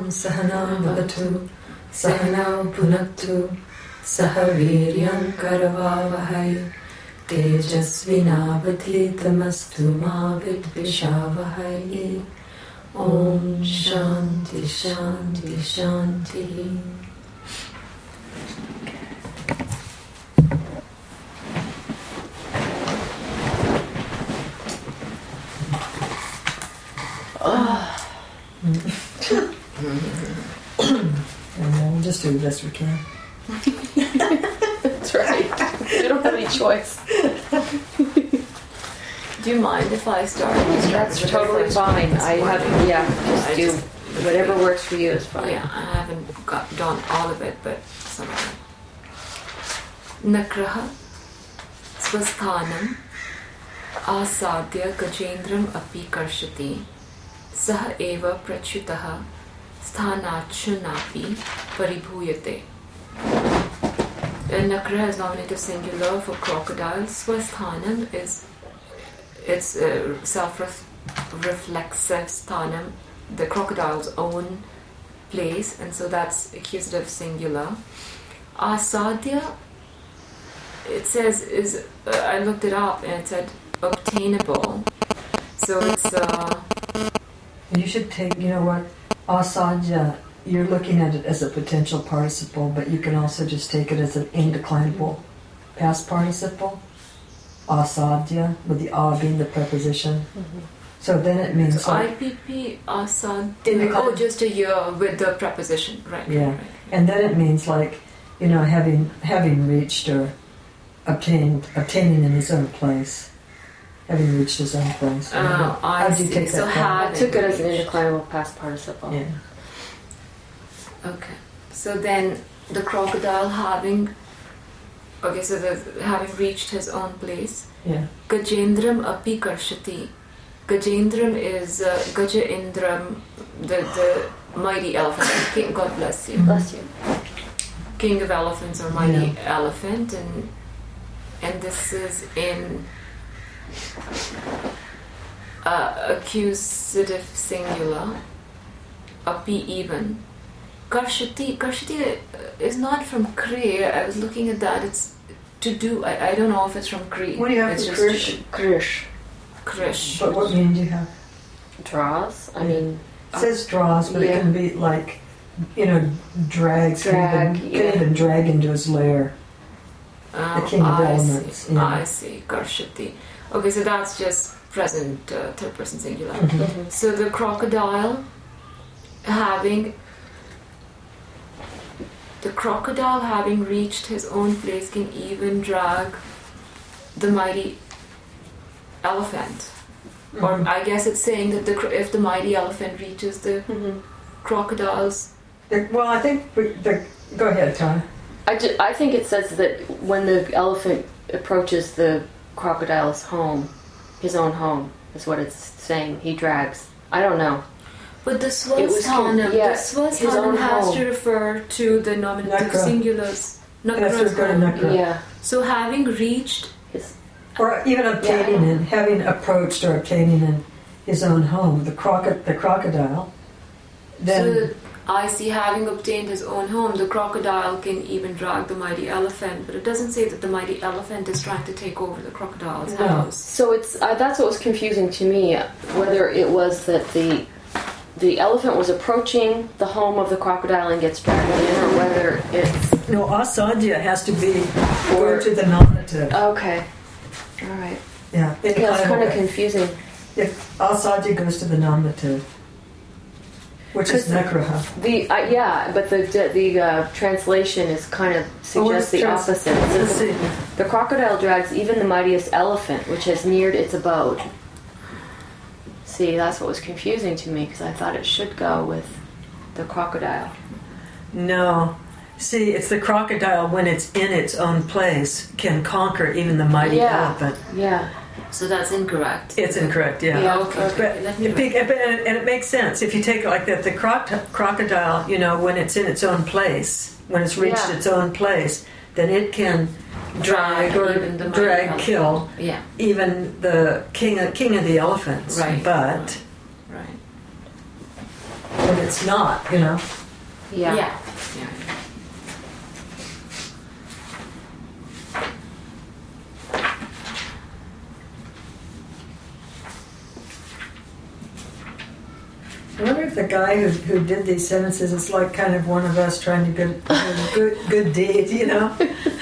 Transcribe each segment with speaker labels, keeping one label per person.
Speaker 1: Sahanam Bhavatu Sahanam Punaktu Sahaviryam Karavavahai Tejasvinavadhitamastu ma vidvishavahai. Om Shanti Shanti Shanti.
Speaker 2: And we'll just do the best we can.
Speaker 3: That's right. We don't have any choice.
Speaker 4: Do you mind if I start?
Speaker 3: That's totally fine. I have, just do whatever works for you is fine.
Speaker 4: Yeah, I haven't done all of it, but some of it. Nakraha swasthanam asadya gajendram api karshati saha eva prachyutaha sthanachunapi paribhuyate. Nakraha is nominative singular for crocodile. Swasthanam is its self-reflexive sthanam, the crocodile's own place, and so that's accusative singular. Asadya, it says, is I looked it up and it said obtainable. So it's
Speaker 2: You should take, you know what, asadya, you're looking at it as a potential participle, but you can also just take it as an indeclinable past participle. Asadya, with the a being the preposition. Mm-hmm. So then it means
Speaker 4: so like IPP asadya. Oh, just a year with the preposition, right?
Speaker 2: Yeah,
Speaker 4: right.
Speaker 2: And then it means like, you know, having reached or obtaining in his own place, having reached his own place.
Speaker 4: I see.
Speaker 2: Take
Speaker 4: so
Speaker 3: I took it as an indeclinable past participle.
Speaker 2: Yeah.
Speaker 4: Okay. So then the crocodile having reached his own place.
Speaker 2: Yeah.
Speaker 4: Gajendram api karshati. Gajendram is Gaja Indram, the mighty elephant. King, God bless you.
Speaker 3: Bless you.
Speaker 4: King of elephants or mighty elephant, and this is in accusative singular. Api even. Karshati is not from Kriya. I was looking at that. It's to do. I don't know if it's from Kriya.
Speaker 2: What do you have
Speaker 4: it's
Speaker 2: for
Speaker 3: Krish?
Speaker 4: Krish.
Speaker 2: But what meaning do you have?
Speaker 3: Draws. I mean,
Speaker 2: it says draws, but it can be like, you know, drags. Can even drag into his lair. The king of elements.
Speaker 4: I see. Karshati. Okay, so that's just present third person singular.
Speaker 2: Mm-hmm. Mm-hmm.
Speaker 4: So the crocodile having reached his own place can even drag the mighty elephant. Mm-hmm. Or I guess it's saying that if the mighty elephant reaches the crocodile's...
Speaker 2: Well, I think... Go ahead, Tara.
Speaker 3: I think it says that when the elephant approaches the crocodile's home, his own home, is what it's saying. He drags. I don't know.
Speaker 4: But the swasthanam has to refer to the nominative singulars.
Speaker 2: Nakra.
Speaker 3: Yeah.
Speaker 4: So having reached
Speaker 3: his,
Speaker 2: or even obtaining in, having approached or obtaining in his own home, the crocodile. Then
Speaker 4: so I see having obtained his own home, the crocodile can even drag the mighty elephant, but it doesn't say that the mighty elephant is trying to take over the crocodile's house.
Speaker 3: So it's that's what was confusing to me, whether it was that the elephant was approaching the home of the crocodile and gets dragged in, or whether it's...
Speaker 2: No, asadya has to be or to the nominative.
Speaker 3: Okay. All right.
Speaker 2: Yeah.
Speaker 3: It's kind of confusing.
Speaker 2: If asadya goes to the nominative, which is nekraha.
Speaker 3: But the translation is kind of suggests the opposite.
Speaker 2: Let's see.
Speaker 3: The crocodile drags even the mightiest elephant, which has neared its abode. See, that's what was confusing to me, because I thought it should go with the crocodile.
Speaker 2: No. See, it's the crocodile, when it's in its own place, can conquer even the mighty elephant.
Speaker 3: Yeah.
Speaker 4: So that's incorrect.
Speaker 2: It's incorrect,
Speaker 4: Yeah, okay.
Speaker 2: And it makes sense. If you take it like that, the crocodile, you know, when it's in its own place, when it's reached its own place, then it can kill even the king of the elephants.
Speaker 4: Right.
Speaker 2: But but it's not, you know.
Speaker 3: Yeah.
Speaker 4: Yeah.
Speaker 2: I wonder if the guy who did these sentences is like kind of one of us trying to get a good deed, you know?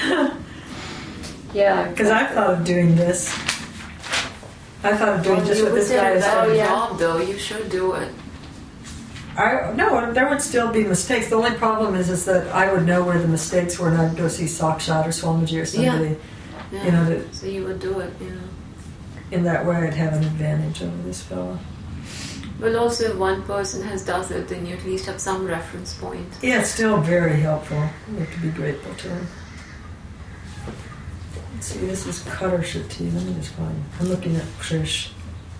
Speaker 3: Yeah.
Speaker 2: Because I thought of doing this. I thought of doing just what this guy is
Speaker 4: better
Speaker 3: Oh,
Speaker 2: doing.
Speaker 3: yeah.
Speaker 4: job, though. You should do it.
Speaker 2: No, there would still be mistakes. The only problem is that I would know where the mistakes were, and I'd go see Sakshat or Swamiji or somebody.
Speaker 4: Yeah.
Speaker 2: You know,
Speaker 4: So you would do it. You know.
Speaker 2: in that way I'd have an advantage over this fellow.
Speaker 4: But also, if one person does it, then you at least have some reference point.
Speaker 2: Yeah, it's still very helpful. You have to be grateful to him. Let's see, this is Cutter Shati. Let me just find. I'm looking at Krish.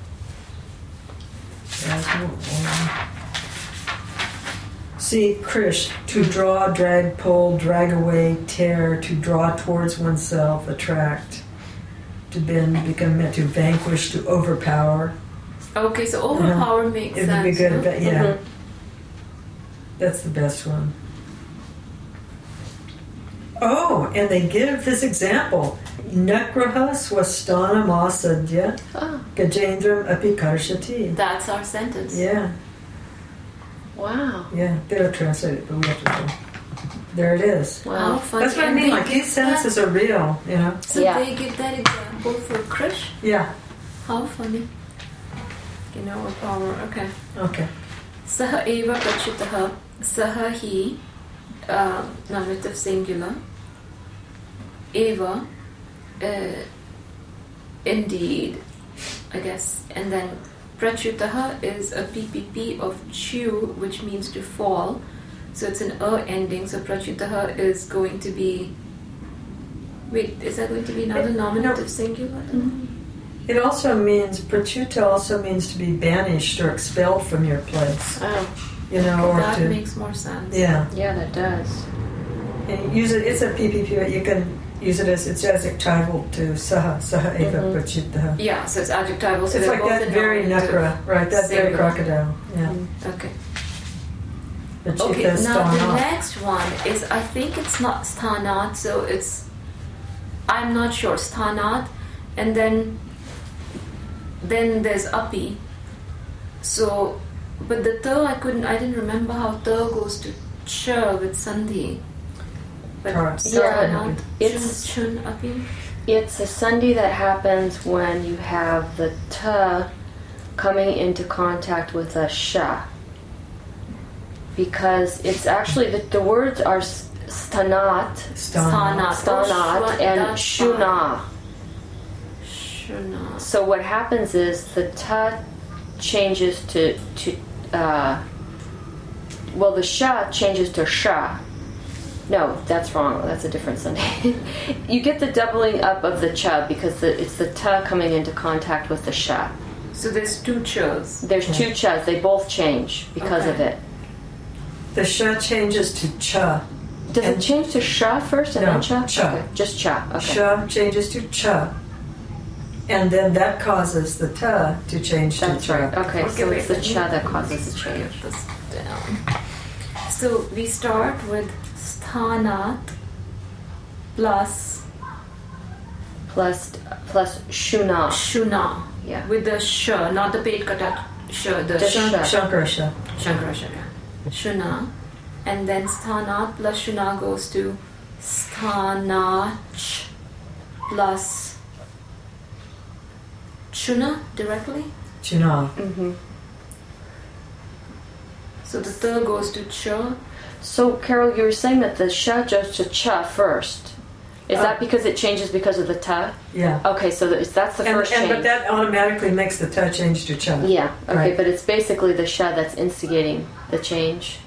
Speaker 2: See, Krish, to draw, drag, pull, drag away, tear, to draw towards oneself, attract, to bend, become meant to vanquish, to overpower.
Speaker 4: Okay, so overpower makes
Speaker 2: It would
Speaker 4: sense.
Speaker 2: be good,
Speaker 4: huh?
Speaker 2: but yeah,
Speaker 3: Mhm.
Speaker 2: that's the best one. Oh, and they give this example. Nakraha swastana masadya
Speaker 3: Oh,
Speaker 2: gajendram api karshati.
Speaker 4: That's our sentence.
Speaker 2: Yeah,
Speaker 3: wow.
Speaker 2: yeah, they'll translate it, but we have to. There it is.
Speaker 4: How
Speaker 3: Wow.
Speaker 4: funny.
Speaker 2: That's what I
Speaker 4: And
Speaker 2: mean.
Speaker 4: they
Speaker 2: Like
Speaker 4: give
Speaker 2: these sentences
Speaker 4: that-
Speaker 2: are real, you know.
Speaker 4: So
Speaker 3: Yeah.
Speaker 4: they give that example for Krish.
Speaker 2: Yeah.
Speaker 4: How funny. You know, overpower. Okay.
Speaker 2: Okay.
Speaker 4: Saha eva prachitaha. Saha he. Nominative singular. Eva. Indeed. I guess. And then prachutaha is a PPP of chew, which means to fall. So it's an ending. So prachutaha is going to be. Wait, is that going to be another nominative singular?
Speaker 2: It also means prachuta also means to be banished or expelled from your place.
Speaker 3: Oh,
Speaker 2: You know, or
Speaker 4: That
Speaker 2: to
Speaker 4: makes more sense.
Speaker 2: yeah.
Speaker 3: yeah, that does.
Speaker 2: And use it. It's a PPP, but you can use it as it's adjectival to saha eva
Speaker 3: Mhm.
Speaker 2: prachitaha.
Speaker 4: Yeah, so it's adjectival. So
Speaker 2: It's
Speaker 4: they're
Speaker 2: like
Speaker 4: both
Speaker 2: that
Speaker 4: in
Speaker 2: very
Speaker 4: nominative.
Speaker 2: nakra, right? That very
Speaker 4: Singular.
Speaker 2: crocodile. Yeah.
Speaker 4: Okay.
Speaker 2: Prachita
Speaker 4: Okay, now the
Speaker 2: stana.
Speaker 4: next one is, I think it's not stanat, so it's, I'm not sure, stanat, and then there's api. So, but the I didn't remember how goes to ch with sandhi. But
Speaker 2: Yeah,
Speaker 4: stanat,
Speaker 3: it's-
Speaker 4: chun, api.
Speaker 3: It's a Sunday that happens when you have the ta coming into contact with a sha. Because it's actually, the words are stanat,
Speaker 2: Stana.
Speaker 3: stanat, and shuna.
Speaker 4: Shuna.
Speaker 3: So what happens is the ta changes to the sha changes to sha. No, that's wrong. That's a different Sunday. You get the doubling up of the cha because it's the ta coming into contact with the sha.
Speaker 4: So there's two chas.
Speaker 3: There's two chas. They both change because of
Speaker 4: Okay.
Speaker 3: it.
Speaker 2: The sha changes to cha.
Speaker 3: Does
Speaker 2: And-
Speaker 3: it change to sha first and
Speaker 2: No,
Speaker 3: then cha?
Speaker 2: cha.
Speaker 3: Okay, just cha. Okay.
Speaker 2: Sha changes to cha. And then that causes the ta to change
Speaker 3: That's
Speaker 2: to cha.
Speaker 3: right. Okay, so
Speaker 4: wait,
Speaker 3: it's the
Speaker 4: let me-
Speaker 3: cha that causes the change.
Speaker 4: Write this down. So we start with sthanat plus
Speaker 3: Plus shuna.
Speaker 4: shuna
Speaker 3: Yeah.
Speaker 4: with the sh, not the pet kata sh, the
Speaker 3: Just
Speaker 4: sh.
Speaker 3: sha.
Speaker 2: Shankara sha.
Speaker 4: Shankara Shaka. Shuna. And then sthanat plus shuna goes to sthanach plus shuna directly.
Speaker 2: Chuna.
Speaker 3: Mm-hmm.
Speaker 4: So the th goes to ch.
Speaker 3: So, Carol, you were saying that the sha goes to cha first. Is that because it changes because of the ta?
Speaker 2: Yeah.
Speaker 3: Okay, so that's the first change.
Speaker 2: But that automatically makes the ta change to cha.
Speaker 3: Yeah, okay,
Speaker 2: Right.
Speaker 3: but it's basically the sha that's instigating the change.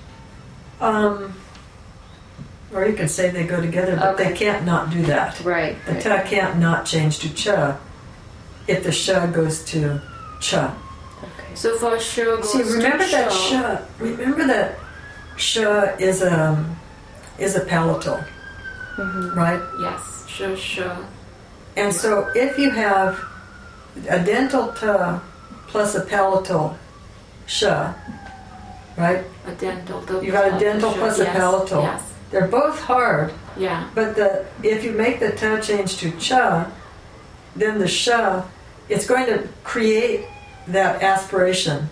Speaker 2: Or you can say they go together, but
Speaker 3: Okay.
Speaker 2: they can't not do that.
Speaker 3: Right.
Speaker 2: The
Speaker 3: right.
Speaker 2: ta can't not change to cha if the sha goes to cha.
Speaker 3: Okay.
Speaker 4: So for sh goes
Speaker 2: See, remember
Speaker 4: to
Speaker 2: that
Speaker 4: ch.
Speaker 2: sha. Remember that sha is a palatal,
Speaker 3: Mhm.
Speaker 2: right?
Speaker 4: Yes, sh.
Speaker 2: And so if you have a dental ta plus a palatal sha, right?
Speaker 4: A dental.
Speaker 2: You got a dental plus a palatal.
Speaker 4: Yes.
Speaker 2: They're both hard,
Speaker 4: Yeah.
Speaker 2: but if you make the ta change to cha, then the sha, it's going to create that aspiration.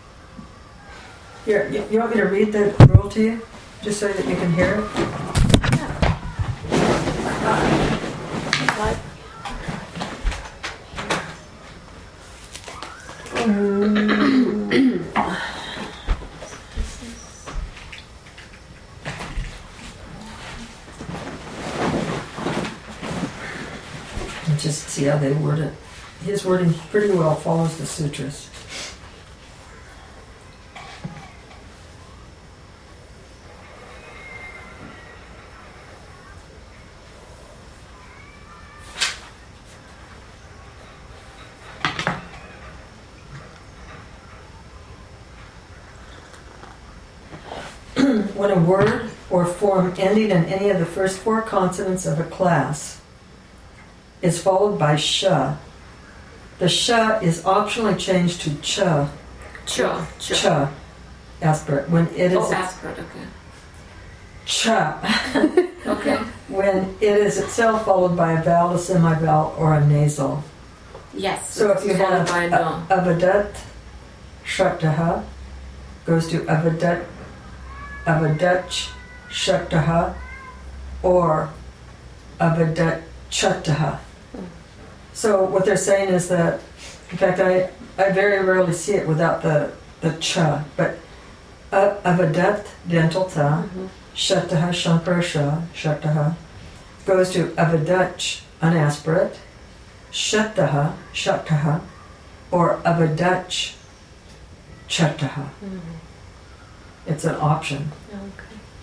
Speaker 2: Here, you want me to read the rule to you, just so that you can hear it? Just see how they word it. His wording pretty well follows the sutras. When a word or form ending in any of the first four consonants of a class is followed by sha, the sha is optionally changed to cha. Cha. Aspirate. When it is
Speaker 4: aspirate, okay.
Speaker 2: Cha.
Speaker 4: Okay.
Speaker 2: When it is itself followed by a vowel, a semivowel, or a nasal.
Speaker 4: Yes.
Speaker 2: So if you have avadat, shaktaha, goes to avadach, shaktaha, or avadat chataha. So what they're saying is that, in fact, I very rarely see it without the cha, but avadat, dental ta, shataha, shankara sha, shaktaha, goes to avadach, unaspirate, shataha, shaktaha, or avadach, chataha. It's an option.
Speaker 3: Okay.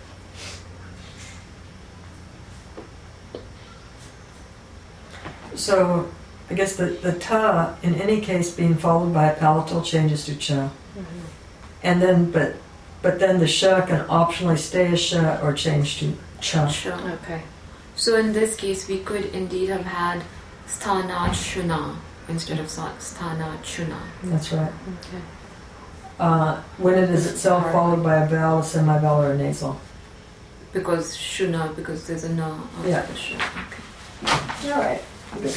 Speaker 2: So I guess the ta, in any case, being followed by a palatal changes to cha. And then, but then the sha can optionally stay a sha or change to cha.
Speaker 4: Sure.
Speaker 3: Okay.
Speaker 4: So in this case, we could indeed have had sthana shuna instead of sthana chuna.
Speaker 2: That's right.
Speaker 3: Okay.
Speaker 2: When it is itself followed by a vowel, a semivowel, or a nasal.
Speaker 4: Because there's a na after
Speaker 2: Yeah.
Speaker 4: the shu. Okay.
Speaker 2: All right. Good.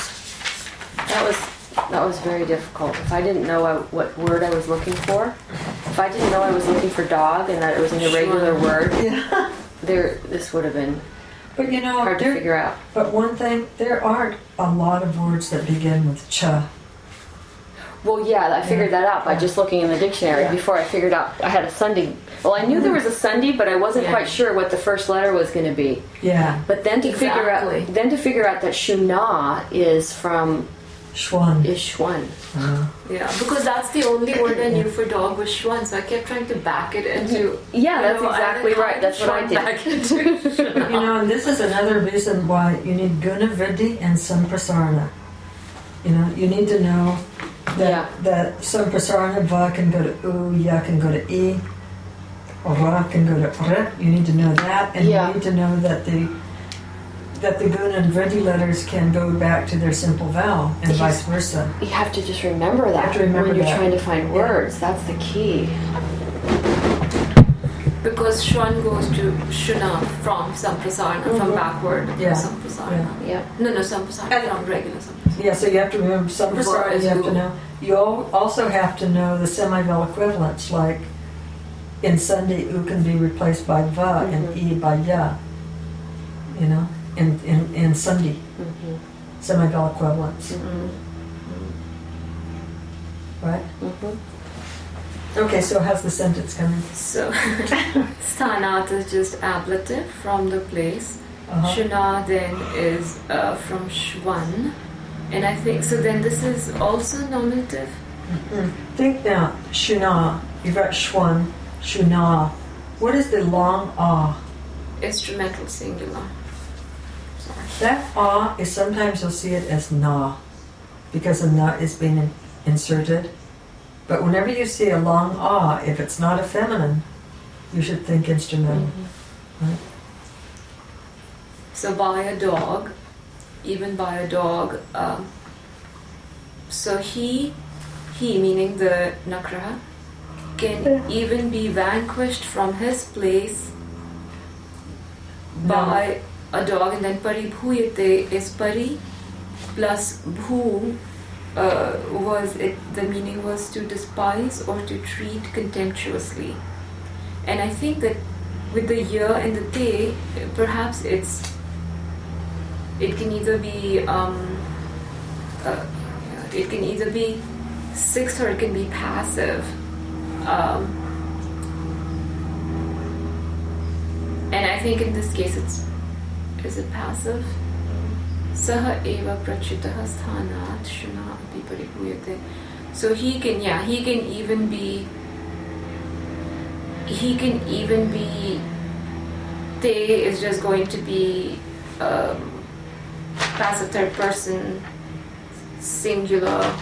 Speaker 3: That was very difficult. If I didn't know what word I was looking for, if I didn't know I was looking for dog and that it was an irregular word,
Speaker 2: Yeah.
Speaker 3: this would have been
Speaker 2: But you know,
Speaker 3: hard to figure out.
Speaker 2: But one thing, there aren't a lot of words that begin with cha.
Speaker 3: Well, yeah, I figured that out by
Speaker 2: Yeah.
Speaker 3: just looking in the dictionary
Speaker 2: Yeah.
Speaker 3: before I figured out I had a Sunday. Well, I knew there was a Sunday, but I wasn't quite sure what the first letter was going to be.
Speaker 2: Yeah.
Speaker 3: But then to figure out that shuna is from
Speaker 2: Shwan.
Speaker 3: Ishwan.
Speaker 4: Yeah, because that's the only word I knew for dog was shwan, so I kept trying to back it into.
Speaker 3: Yeah, that's exactly right. That's what I did.
Speaker 4: Back into shuna.
Speaker 2: You know, and this is another reason why you need guna vriddhi and samprasarana. You know, you need to know that samprasarana, va can go to u, ya can go to e, or ra can go to r. You need to know that, and you need to know that the guna and vriddhi letters can go back to their simple vowel, and vice versa.
Speaker 3: You have to just remember that when you're trying to find words. That's the key.
Speaker 4: Because shwan goes to shuna from samprasarana, from backward samprasarana.
Speaker 3: Yeah.
Speaker 4: No, samprasarana from regular samprasarana.
Speaker 2: Yeah, so you have to remember samprasarana. You have to know. You also have to know the semivowel equivalents, like in Sandhi, u can be replaced by va and e by ya. You know, in Sandhi, semivowel equivalents. Right? Okay, so how's the sentence coming?
Speaker 4: So, sthanat is just ablative from the place. Shuna then is from shwan. And I think, so then this is also nominative?
Speaker 2: Think now, shuna, you've got shwan, shuna. What is the long ah?
Speaker 4: Instrumental singular. Sorry.
Speaker 2: That ah is sometimes you'll see it as na, because a na is being inserted. But whenever you see a long ah, if it's not a feminine, you should think instrumental. Right?
Speaker 4: So by a dog, even by a dog, so he meaning the nakraha, can even be vanquished from his place by a dog, and then paribhuyate is pari plus bhu was it, the meaning was to despise or to treat contemptuously. And I think that with the year and the day, perhaps it can either be sixth or it can be passive. And I think in this case is it passive? Saha eva prachitaha sthanat shuna api paribhuyate. So he can even be te is just going to be passive third person singular.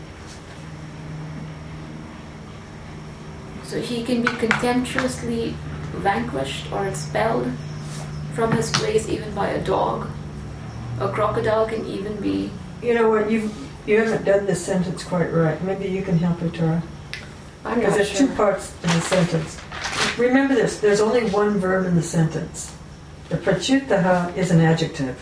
Speaker 4: So he can be contemptuously vanquished or expelled from his place even by a dog. A crocodile can even be...
Speaker 2: You know what, you haven't done this sentence quite right. Maybe you can help her, Tara. Because there's two parts in the sentence. Remember this, there's only one verb in the sentence. The prachutaha is an adjective.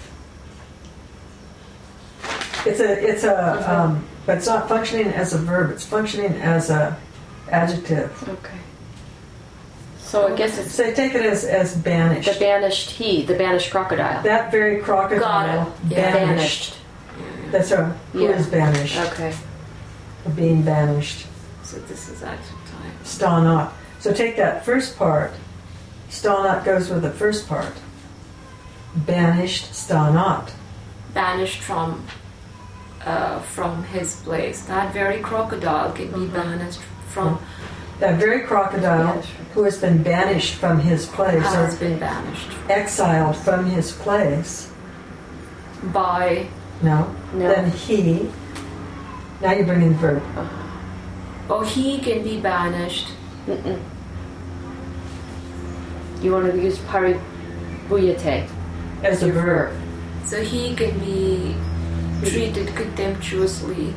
Speaker 2: But it's not functioning as a verb, it's functioning as a adjective.
Speaker 3: Okay. So I guess it's...
Speaker 2: So take it as banished.
Speaker 3: The banished crocodile.
Speaker 2: That very crocodile banished. That's right. Who is banished?
Speaker 3: Okay.
Speaker 2: Being banished.
Speaker 4: So this is active time.
Speaker 2: Stanat. So take that first part. Stanat goes with the first part. Banished, stanat.
Speaker 4: Banished from his place. That very crocodile can be banished from...
Speaker 2: That very crocodile who has been banished from his place,
Speaker 4: has been banished.
Speaker 2: Exiled from his place.
Speaker 4: By...
Speaker 2: No. Then he... Now you bring in the verb.
Speaker 4: Oh, he can be banished.
Speaker 3: Mm-mm. You want to use paribhuyate
Speaker 2: as a verb.
Speaker 4: So he can be treated contemptuously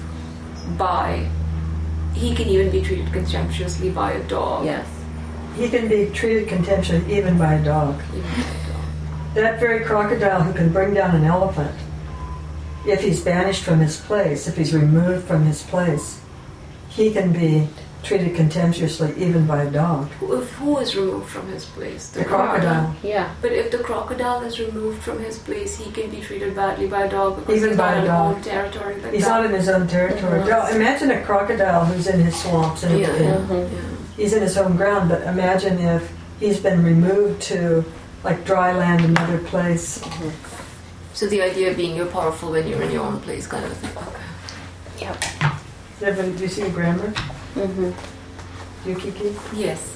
Speaker 4: by... He can even be treated contemptuously by a dog.
Speaker 3: Yes.
Speaker 2: He can be treated contemptuously even by a dog. That very crocodile who can bring down an elephant, if he's banished from his place, if he's removed from his place, he can be treated contemptuously even by a dog.
Speaker 4: Who is removed from his place?
Speaker 2: The crocodile.
Speaker 3: Yeah.
Speaker 4: But if the crocodile is removed from his place, he can be treated badly by a dog because
Speaker 2: even
Speaker 4: he's
Speaker 2: by
Speaker 4: not
Speaker 2: a
Speaker 4: in his
Speaker 2: dog.
Speaker 4: own territory. Like
Speaker 2: he's not in his own territory.
Speaker 4: Mm-hmm.
Speaker 2: Imagine a crocodile who's in his swamps and he's in his home ground, but imagine if he's been removed to like dry land, another place.
Speaker 4: Mm-hmm. So the idea being you're powerful when you're in your own place kind of thing. Okay.
Speaker 3: Yep.
Speaker 2: Everybody, do you see the grammar?
Speaker 3: Mm-hmm.
Speaker 2: Yukiki?
Speaker 4: Yes.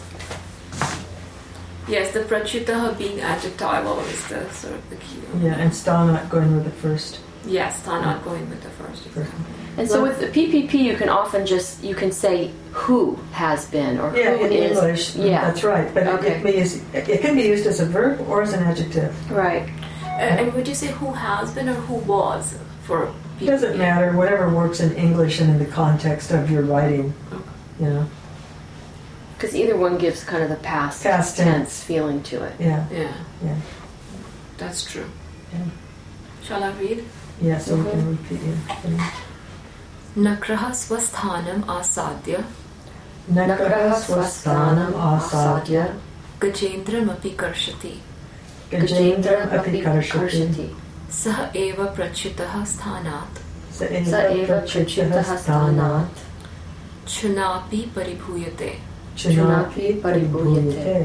Speaker 4: Yes, the prachutaha being adjectival is the sort of the key.
Speaker 2: Yeah, and stanat going with the first.
Speaker 4: Yes, stanat going with the first.
Speaker 3: And so with the PPP, you can often you can say who has been or who
Speaker 2: in
Speaker 3: is.
Speaker 2: English.
Speaker 3: Yeah,
Speaker 2: that's right. But
Speaker 3: okay.
Speaker 2: it can be used as a verb or as an adjective.
Speaker 3: Right.
Speaker 4: And would you say who has been or who was for PPP?
Speaker 2: It doesn't matter. Whatever works in English and in the context of your writing. You know.
Speaker 3: Because either one gives kind of the past tense feeling to it.
Speaker 2: Yeah.
Speaker 4: That's true.
Speaker 2: Yeah.
Speaker 4: Shall I read?
Speaker 2: Yeah, so we can repeat it.
Speaker 4: Nakraha swasthanam asadya
Speaker 3: Nakraha swasthanam asadya
Speaker 4: Gajendram api karshati
Speaker 3: Gajendram api karshati
Speaker 4: Saha eva prachutaha sthanat
Speaker 3: Sa eva prachutaha sthanat
Speaker 4: Chunapi paribhuyate
Speaker 3: Chunapi paribhuyate.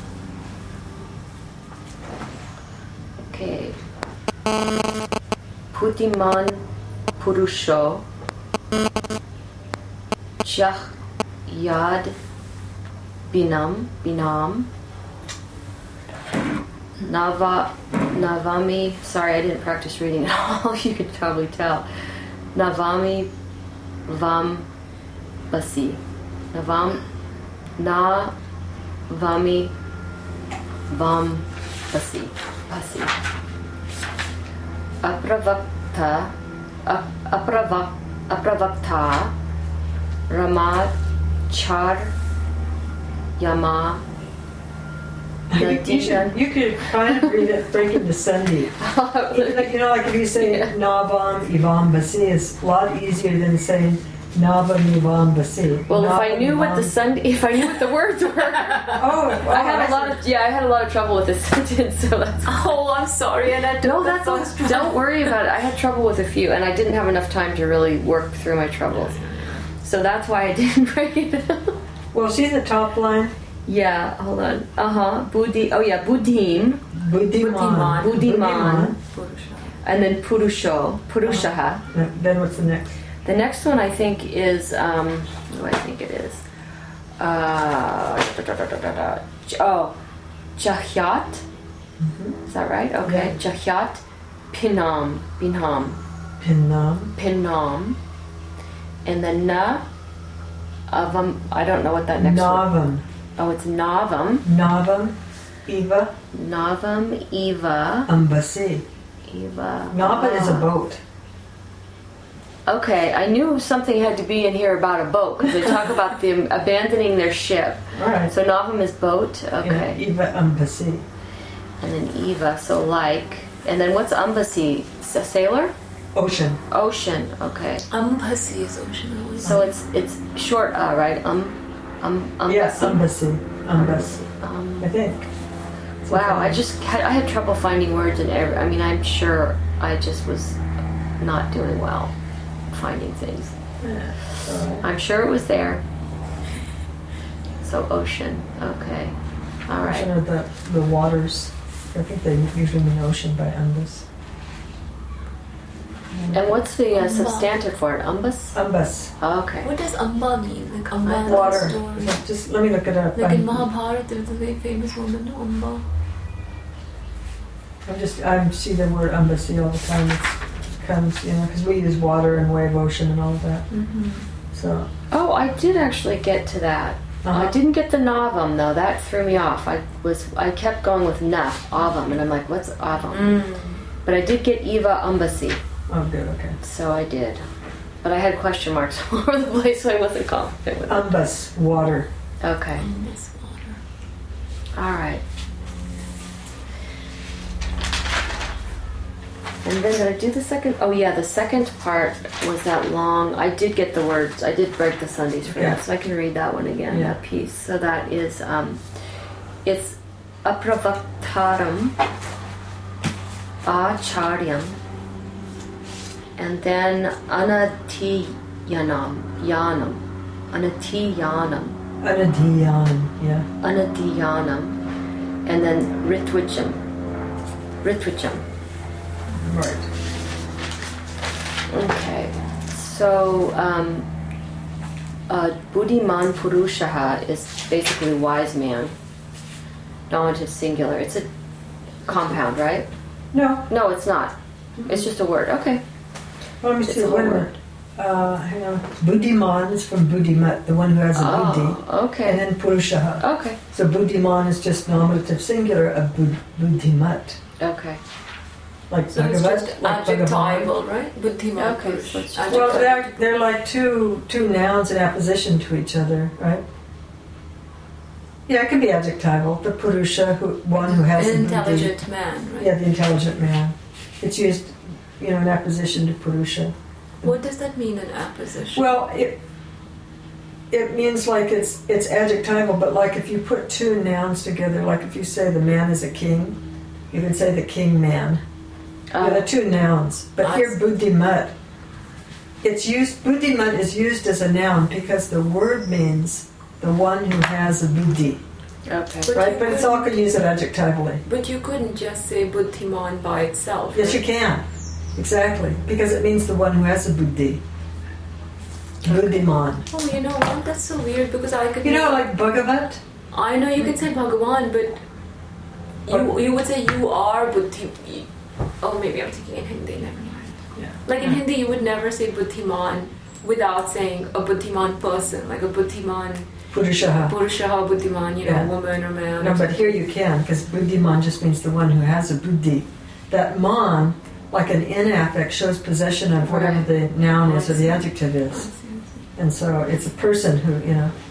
Speaker 3: Okay. Putiman Purusho Chah Yad Binam Navami, sorry I didn't practice reading at all, you could probably tell. Navami Vam Basi. Navami Vam Basi. Apravakta Ramad Char Yama.
Speaker 2: You could kind of read it, break into Sandhi. Like if you say Navam Ivam Basi, it's a lot easier than saying Navam Ivam Basi.
Speaker 3: Well, if I knew what the words were, I had a lot of trouble with this sentence. So that's.
Speaker 4: Oh, I'm sorry, and
Speaker 3: Don't worry about it. I had trouble with a few, and I didn't have enough time to really work through my troubles. So that's why I didn't break it down.
Speaker 2: Well, see the top line.
Speaker 3: Yeah, hold on. Buddhim. Buddhiman. And then Purushaha.
Speaker 2: Then what's the next?
Speaker 3: The next one I think is, what do I think it is? Jahyat. Is that right? Okay. Yeah. Jahyat Pinam. And then Na Avam, I don't know what that next
Speaker 2: Navam.
Speaker 3: one. Oh, it's Navam.
Speaker 2: Navam Eva. Ambasi.
Speaker 3: Eva.
Speaker 2: Navam is a boat.
Speaker 3: Okay, I knew something had to be in here about a boat because they talk about them abandoning their ship.
Speaker 2: Right.
Speaker 3: So Navam is boat. Okay.
Speaker 2: And Eva Ambasi.
Speaker 3: And then Eva, so like. And then what's Ambasi? A sailor?
Speaker 2: Ocean.
Speaker 3: Okay.
Speaker 4: Ambasi is ocean.
Speaker 3: So it's short right? Ambasi.
Speaker 2: Yes, Ambasi. I think.
Speaker 3: Wow, I had trouble finding words in I'm sure I just was not doing well finding things.
Speaker 2: Yeah,
Speaker 3: I'm sure it was there. So ocean. Okay. All right.
Speaker 2: Ocean are the waters. I think they usually mean ocean by Ambas.
Speaker 3: And what's the substantive for it? Umbas?
Speaker 2: Umbas.
Speaker 3: Oh, okay.
Speaker 4: What does Amba mean? Like Amba
Speaker 2: water.
Speaker 4: Story.
Speaker 2: Just let me look it up.
Speaker 4: Like in Mahabharata, there's a very famous woman, Amba.
Speaker 2: I see the word Ambasi all the time. It comes, because we use water and wave, ocean, and all of that.
Speaker 4: Mm-hmm.
Speaker 2: So.
Speaker 3: Oh, I did actually get to that. I didn't get the Navam though. That threw me off. I kept going with Na, Avam, and I'm like, what's Avam? But I did get Eva Ambasi.
Speaker 2: Oh, good. Okay.
Speaker 3: So I did, but I had question marks all over the place, so I wasn't confident with it.
Speaker 2: Ambas, water.
Speaker 3: Okay.
Speaker 4: Ambas, water.
Speaker 3: All right. And then did I do the second? Oh yeah, the second part was that long. I did get the words. I did break the Sandhis for that, so I can read that one again.
Speaker 2: Yeah.
Speaker 3: That piece. So that is, it's Apravaktaram Acharyam, and then Anatiyanam, Anatiyanam,
Speaker 2: yeah.
Speaker 3: Anatiyanam, and then Ritwicham.
Speaker 2: Right.
Speaker 3: Okay. So, Buddhiman Purushaha is basically wise man. Nominative singular. It's a compound, right?
Speaker 2: No.
Speaker 3: No, it's not. It's just a word. Okay.
Speaker 2: Let me see. Wait a minute. Hang on. Buddhiman is from Buddhimat, the one who has a buddhi.
Speaker 3: Okay.
Speaker 2: And then Purushaha.
Speaker 3: Okay.
Speaker 2: So Buddhiman is just nominative singular of Buddhimat.
Speaker 3: Okay.
Speaker 4: So it's just adjectival, right? Buddhiman.
Speaker 3: Okay.
Speaker 2: Well, they're like two nouns in apposition to each other, right? Yeah, it can be adjectival. The Purusha, one who has
Speaker 4: an intelligent man, right?
Speaker 2: Yeah, the intelligent man. It's used, in apposition to Purusha.
Speaker 4: What does that mean in apposition?
Speaker 2: Well, it means like it's adjectival, but like if you put two nouns together, like if you say the man is a king, you can say the king man. They're two nouns. But here, Buddhimat, Buddhimat is used as a noun because the word means the one who has a buddhi.
Speaker 3: Okay.
Speaker 2: But it's all could use it adjectively.
Speaker 4: But you couldn't just say Buddhiman by itself.
Speaker 2: Yes, you can. Exactly. Because it means the one who has a buddhi. Buddhiman.
Speaker 4: Oh, you know what? That's so weird because I could...
Speaker 2: like Bhagavat?
Speaker 4: I know you can say Bhagavan, but you would say you are Buddhi... Oh, maybe I'm thinking in Hindi, never mind.
Speaker 2: Yeah.
Speaker 4: Like in Hindi, you would never say Buddhiman without saying a Buddhiman person, like a Buddhiman...
Speaker 2: Purushaha,
Speaker 4: Buddhiman, woman or man.
Speaker 2: No, but here you can, because Buddhiman just means the one who has a buddhi. That man, like an in affect, shows possession of whatever the noun is or the adjective is. And so it's a person who,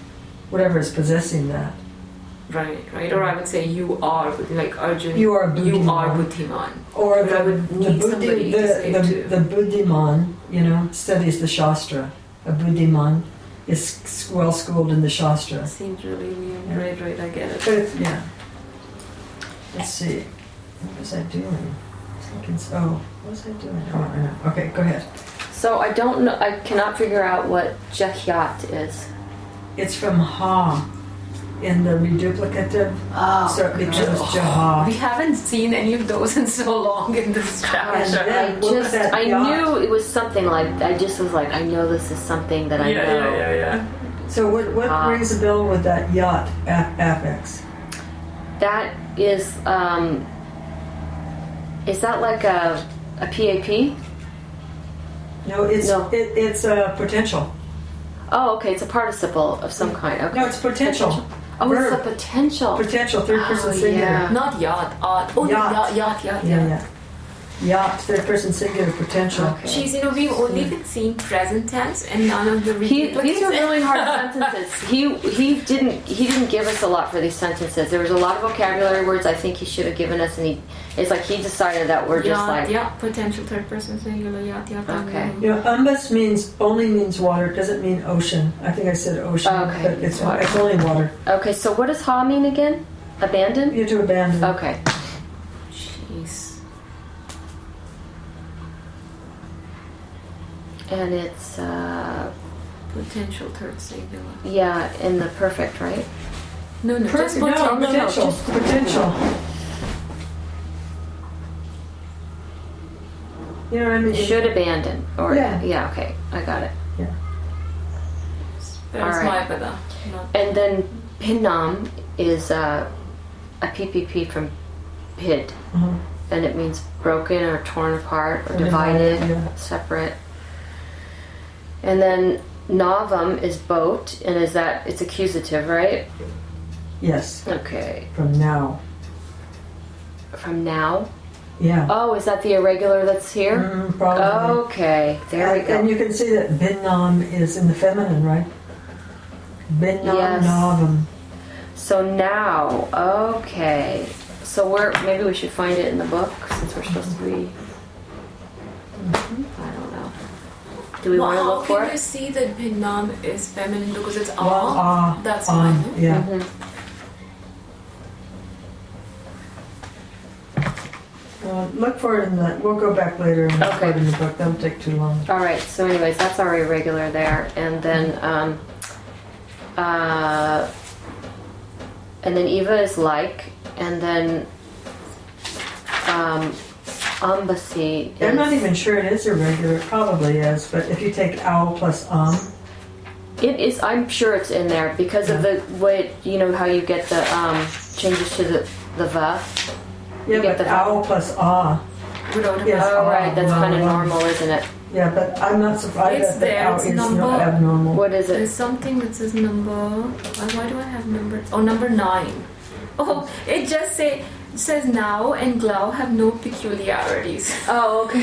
Speaker 2: whatever is possessing that.
Speaker 4: Right. Or I would say you are, like Arjun.
Speaker 2: You are
Speaker 4: You are
Speaker 2: Buddhiman.
Speaker 4: Buddhiman.
Speaker 2: Or
Speaker 4: But I would need somebody to say it too.
Speaker 2: the Buddhiman, studies the Shastra. A Buddhiman is well schooled in the Shastra.
Speaker 4: Seems really weird.
Speaker 2: Yeah.
Speaker 4: Right, I get it.
Speaker 2: But yeah. Let's see. What was I doing? What was I doing? Oh, I know. Okay, go ahead.
Speaker 3: So I don't know. I cannot figure out what Jahyat is.
Speaker 2: It's from Ha in the reduplicative.
Speaker 3: Oh,
Speaker 2: So it becomes
Speaker 4: We
Speaker 2: Jaha.
Speaker 4: haven't seen any of those in so long in this chapter.
Speaker 2: And then-
Speaker 3: I
Speaker 2: yacht?
Speaker 3: knew it was something like. I just was like, I know this is something that I know.
Speaker 4: Yeah.
Speaker 2: So what rings a bell with that yacht affix?
Speaker 3: That is that like a PAP?
Speaker 2: No, it's
Speaker 3: No.
Speaker 2: it's a potential.
Speaker 3: Oh, okay. It's a participle of some kind. Okay.
Speaker 2: No, it's potential.
Speaker 3: Oh,
Speaker 2: Verb.
Speaker 3: it's a potential.
Speaker 2: Potential, third person
Speaker 3: Oh,
Speaker 2: singular.
Speaker 3: yeah.
Speaker 4: Not yacht.
Speaker 2: Yacht.
Speaker 4: Yacht.
Speaker 2: Yeah. Yacht, third person singular, potential.
Speaker 3: Okay.
Speaker 4: She's, we've only been seeing present tense and none of the
Speaker 3: These are really hard sentences. He didn't give us a lot for these sentences. There was a lot of vocabulary words I think he should have given us, and it's like he decided that we're just like
Speaker 4: potential third person singular. Yacht.
Speaker 3: Okay.
Speaker 2: Umbus only means water. It doesn't mean ocean. I think I said ocean,
Speaker 3: Okay.
Speaker 2: but it's
Speaker 3: Water.
Speaker 2: only water.
Speaker 3: Okay. So what does ha mean again? Abandon.
Speaker 2: You have to abandon.
Speaker 3: Okay.
Speaker 4: Jeez.
Speaker 3: And it's
Speaker 4: Potential third singular.
Speaker 3: yeah, in the perfect, right?
Speaker 4: No, just
Speaker 2: No, potential.
Speaker 3: just-
Speaker 2: Potential. You know what I mean?
Speaker 3: Should abandon or
Speaker 2: Yeah.
Speaker 3: okay, I got it.
Speaker 4: That's
Speaker 3: All right.
Speaker 4: my pada.
Speaker 3: And then Pinnam is a PPP from Pid,
Speaker 2: Uh-huh.
Speaker 3: and it means broken or torn apart or
Speaker 2: Or
Speaker 3: divided,
Speaker 2: divided, yeah.
Speaker 3: separate. And then Navam is boat, and it's accusative, right?
Speaker 2: Yes,
Speaker 3: Okay.
Speaker 2: from now.
Speaker 3: From now.
Speaker 2: Yeah.
Speaker 3: Oh, is that the irregular that's here?
Speaker 2: Probably.
Speaker 3: Okay, there we
Speaker 2: And
Speaker 3: go.
Speaker 2: you can see that Binnam is in the feminine, right? Binnam
Speaker 3: Yes.
Speaker 2: Navam.
Speaker 3: So now, okay. So maybe we should find it in the book since we're supposed to be. I don't know. Do we want to look for
Speaker 4: How can you
Speaker 3: it?
Speaker 4: see that Bhinnam is feminine because it's
Speaker 2: Well,
Speaker 4: That's
Speaker 2: on.
Speaker 4: fine.
Speaker 2: Yeah.
Speaker 3: Mhm.
Speaker 2: Look for it in the. We'll go back later and look for it
Speaker 3: Okay.
Speaker 2: in the book. That'll take too long.
Speaker 3: All right. So, anyways, that's our irregular there, and then Eva is like, and then Embassy.
Speaker 2: I'm not
Speaker 3: is-
Speaker 2: even sure it is irregular. It probably is, but if you take owl plus
Speaker 3: It is. I'm sure it's in there because of the way how you get the changes to the va.
Speaker 2: yeah,
Speaker 3: You get
Speaker 2: but
Speaker 3: the-
Speaker 2: owl plus
Speaker 4: Without a
Speaker 2: Yes.
Speaker 3: Oh, right. That's kind of
Speaker 2: well,
Speaker 3: normal, isn't it?
Speaker 2: yeah, but I'm not surprised
Speaker 4: It's
Speaker 2: that
Speaker 4: there,
Speaker 2: owl
Speaker 4: it's
Speaker 2: is
Speaker 4: number-
Speaker 2: not abnormal.
Speaker 3: What is
Speaker 4: There's
Speaker 3: it?
Speaker 4: something that says number. Why do I have number? Oh, number 9. Oh, it just says now and Glau have no peculiarities.
Speaker 3: Oh, okay.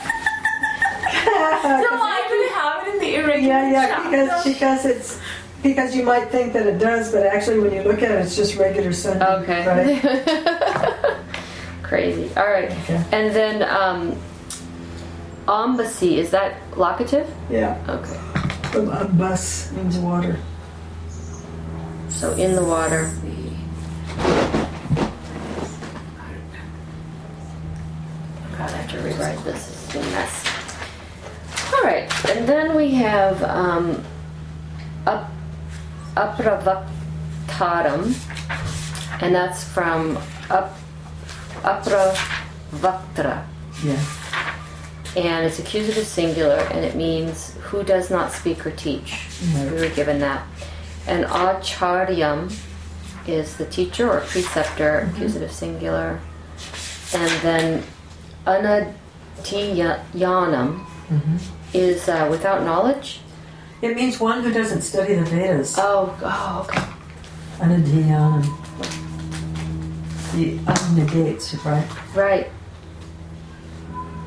Speaker 4: So why do we have it in the irregular chapter?
Speaker 2: because you might think that it does, but actually when you look at it, it's just regular Sunday.
Speaker 3: Okay.
Speaker 2: Right?
Speaker 3: Crazy. All right.
Speaker 2: Okay.
Speaker 3: And then embassy, is that locative?
Speaker 2: Yeah.
Speaker 3: Okay.
Speaker 2: A bus means water.
Speaker 3: So in the water. God, I have to rewrite this. It's a mess. All right. And then we have Apravaktaram, and that's from Apravaktra.
Speaker 2: Yeah.
Speaker 3: And it's accusative singular, and it means who does not speak or teach.
Speaker 2: Right.
Speaker 3: We were given that. And acharyam is the teacher or preceptor, accusative singular. And then anadhyanam is without knowledge.
Speaker 2: It means one who doesn't study the Vedas.
Speaker 3: Oh, okay.
Speaker 2: Anadhyanam. The negates, right?
Speaker 3: Right.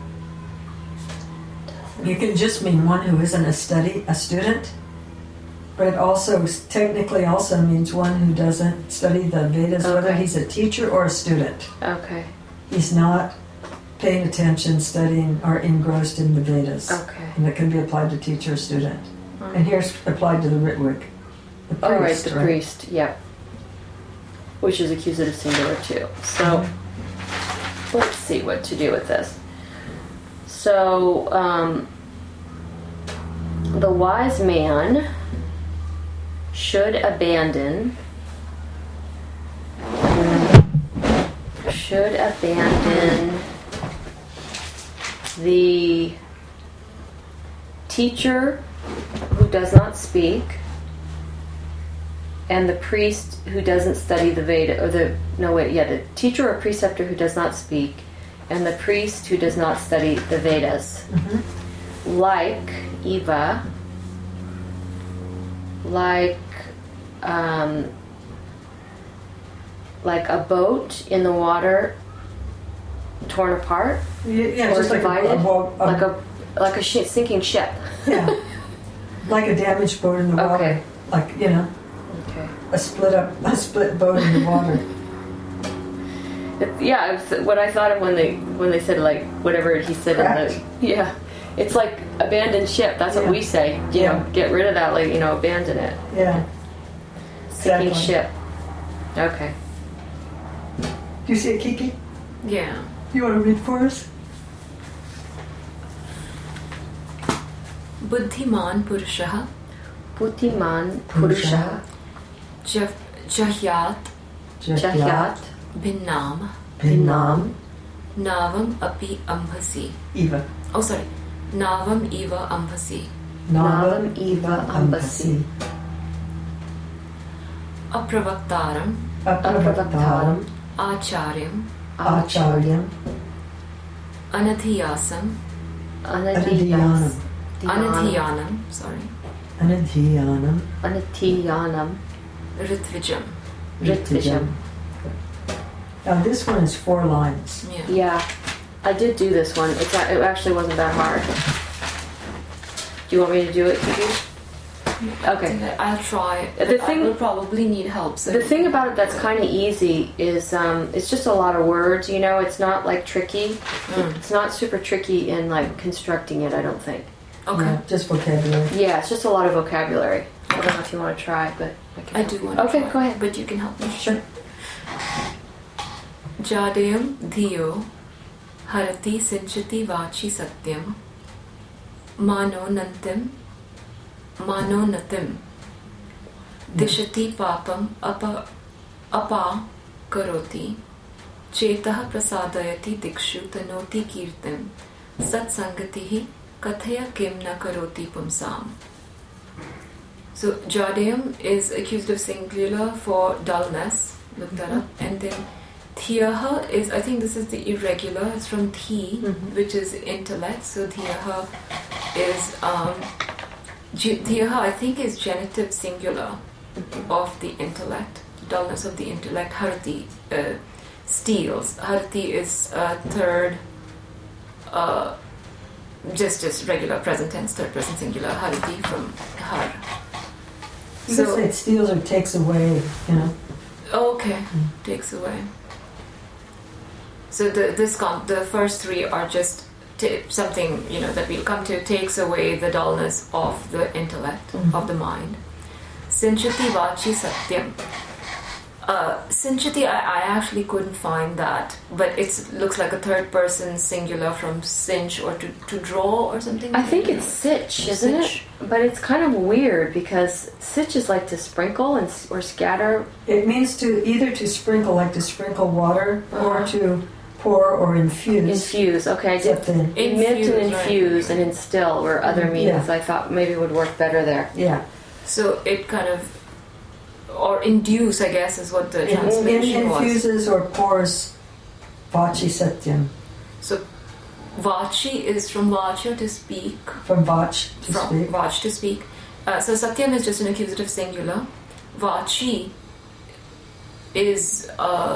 Speaker 2: You can just mean one who isn't a student. But it also technically also means one who doesn't study the Vedas, whether
Speaker 3: Okay.
Speaker 2: he's a teacher or a student.
Speaker 3: Okay.
Speaker 2: He's not paying attention, studying, or engrossed in the Vedas.
Speaker 3: Okay.
Speaker 2: And it can be applied to teacher or student. And here's applied to the Ritwik. The
Speaker 3: Oh, right,
Speaker 2: priest,
Speaker 3: the priest, yep. Which is accusative singular too. So, let's see what to do with this. So, the wise man should abandon the teacher who does not speak and the priest who doesn't study the Veda, or the teacher or preceptor who does not speak, and the priest who does not study the Vedas. Like Eva, like a boat in the water torn apart,
Speaker 2: Yeah,
Speaker 3: or
Speaker 2: just
Speaker 3: divided,
Speaker 2: like
Speaker 3: like a sinking ship.
Speaker 2: yeah, like a damaged boat in the water.
Speaker 3: Okay.
Speaker 2: Like,
Speaker 3: Okay.
Speaker 2: a split boat in the water.
Speaker 3: It's what I thought of when they said like whatever he said
Speaker 2: Correct.
Speaker 3: it's like abandoned ship. That's what
Speaker 2: Yeah.
Speaker 3: we say. You
Speaker 2: Yeah.
Speaker 3: know, get rid of that. Like abandon it.
Speaker 2: Yeah.
Speaker 3: Sinking
Speaker 2: Exactly.
Speaker 3: ship. Okay.
Speaker 2: Do you see it, Kiki?
Speaker 4: Yeah.
Speaker 2: You want to read for us?
Speaker 4: Buddhiman Purushah
Speaker 3: Putiman Purusha
Speaker 4: Jahyat
Speaker 3: Jahyat
Speaker 4: Bhinnam
Speaker 3: Bhinnam
Speaker 4: Navam Api Ambhasi.
Speaker 2: Eva.
Speaker 4: Oh, sorry. Navam Eva Ambhasi.
Speaker 3: Navam Eva Ambasi
Speaker 4: Apravaktaram
Speaker 2: Apravaktaram
Speaker 4: Acharyam
Speaker 2: Acharyam
Speaker 4: Anadhyasam
Speaker 2: Anadhyanam
Speaker 4: Anadhyanam. Sorry.
Speaker 2: Anadhyanam
Speaker 3: Anadhyanam
Speaker 4: Ritvijam.
Speaker 3: Ritvijam.
Speaker 2: Now this one is 4 lines.
Speaker 4: Yeah.
Speaker 3: Yeah, I did do this one. It actually wasn't that hard. Do you want me to do it, Kiki? Okay.
Speaker 4: I'll try.
Speaker 3: The
Speaker 4: I
Speaker 3: thing-
Speaker 4: will probably need help. So
Speaker 3: The thing about it that's kind of easy is it's just a lot of words, It's not like tricky. It's not super tricky in like constructing it, I don't think.
Speaker 4: Okay.
Speaker 2: Yeah, just vocabulary.
Speaker 3: Yeah, it's just a lot of vocabulary. I don't know if you want to try, but
Speaker 4: I do want to
Speaker 3: Okay,
Speaker 4: try,
Speaker 3: go ahead.
Speaker 4: but you can help me.
Speaker 3: Sure.
Speaker 4: Jadayam dhiyo harati sinchati vachi satyam mano natim dishati papam apa karoti chetah prasadayati dikshu tanoti kirtim satsangatihi kathaya kim na karoti pumsam. So Jadayam is accused of singular for dullness, look that up, and then Thiyaha is, I think this is the irregular, it's from Thi, which is intellect, so Thiyaha is, Thiyaha I think is genitive singular of the intellect, dullness of the intellect. Harati, steals. Harati is third, just regular present tense, third person singular. Harati from har.
Speaker 2: You can say it steals or takes away,
Speaker 4: Okay, takes away. So the first 3 are just something that we'll come to, takes away the dullness of the intellect, of the mind. Sinchati vachi satyam. Sinchati, I actually couldn't find that, but it looks like a third person singular from cinch or to draw or something.
Speaker 3: I think it's sitch, isn't it? But it's kind of weird because sitch is like to sprinkle or scatter.
Speaker 2: It means either to sprinkle, like to sprinkle water, or to pour or infuse.
Speaker 3: Infuse, okay. I did
Speaker 2: Something.
Speaker 3: emit and
Speaker 4: Infuse, right.
Speaker 3: infuse and instill were other meanings.
Speaker 2: Yeah.
Speaker 3: I thought maybe would work better there.
Speaker 2: Yeah.
Speaker 4: So it kind of, or induce, I guess, is what the
Speaker 2: It
Speaker 4: translation was.
Speaker 2: infuses or pours vachi satyam.
Speaker 4: So vachi is from vacha to speak.
Speaker 2: From vach to
Speaker 4: From
Speaker 2: speak.
Speaker 4: vach to speak. So satyam is just an accusative singular. Vachi is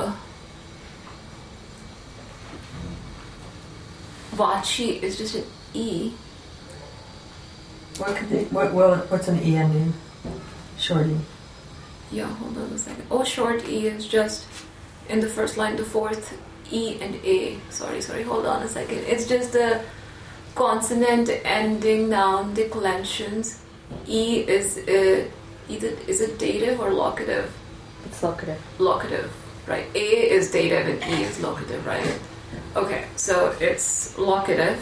Speaker 4: vachi is just an e.
Speaker 2: What's an e ending? short E?
Speaker 4: Yeah, hold on a second. Oh, short E is just in the first line, the fourth E and A. Sorry, hold on a second. It's just the consonant ending noun declensions. E is is it dative or locative?
Speaker 3: It's locative.
Speaker 4: Locative, right. A is dative and E is locative, right? Okay, so it's locative.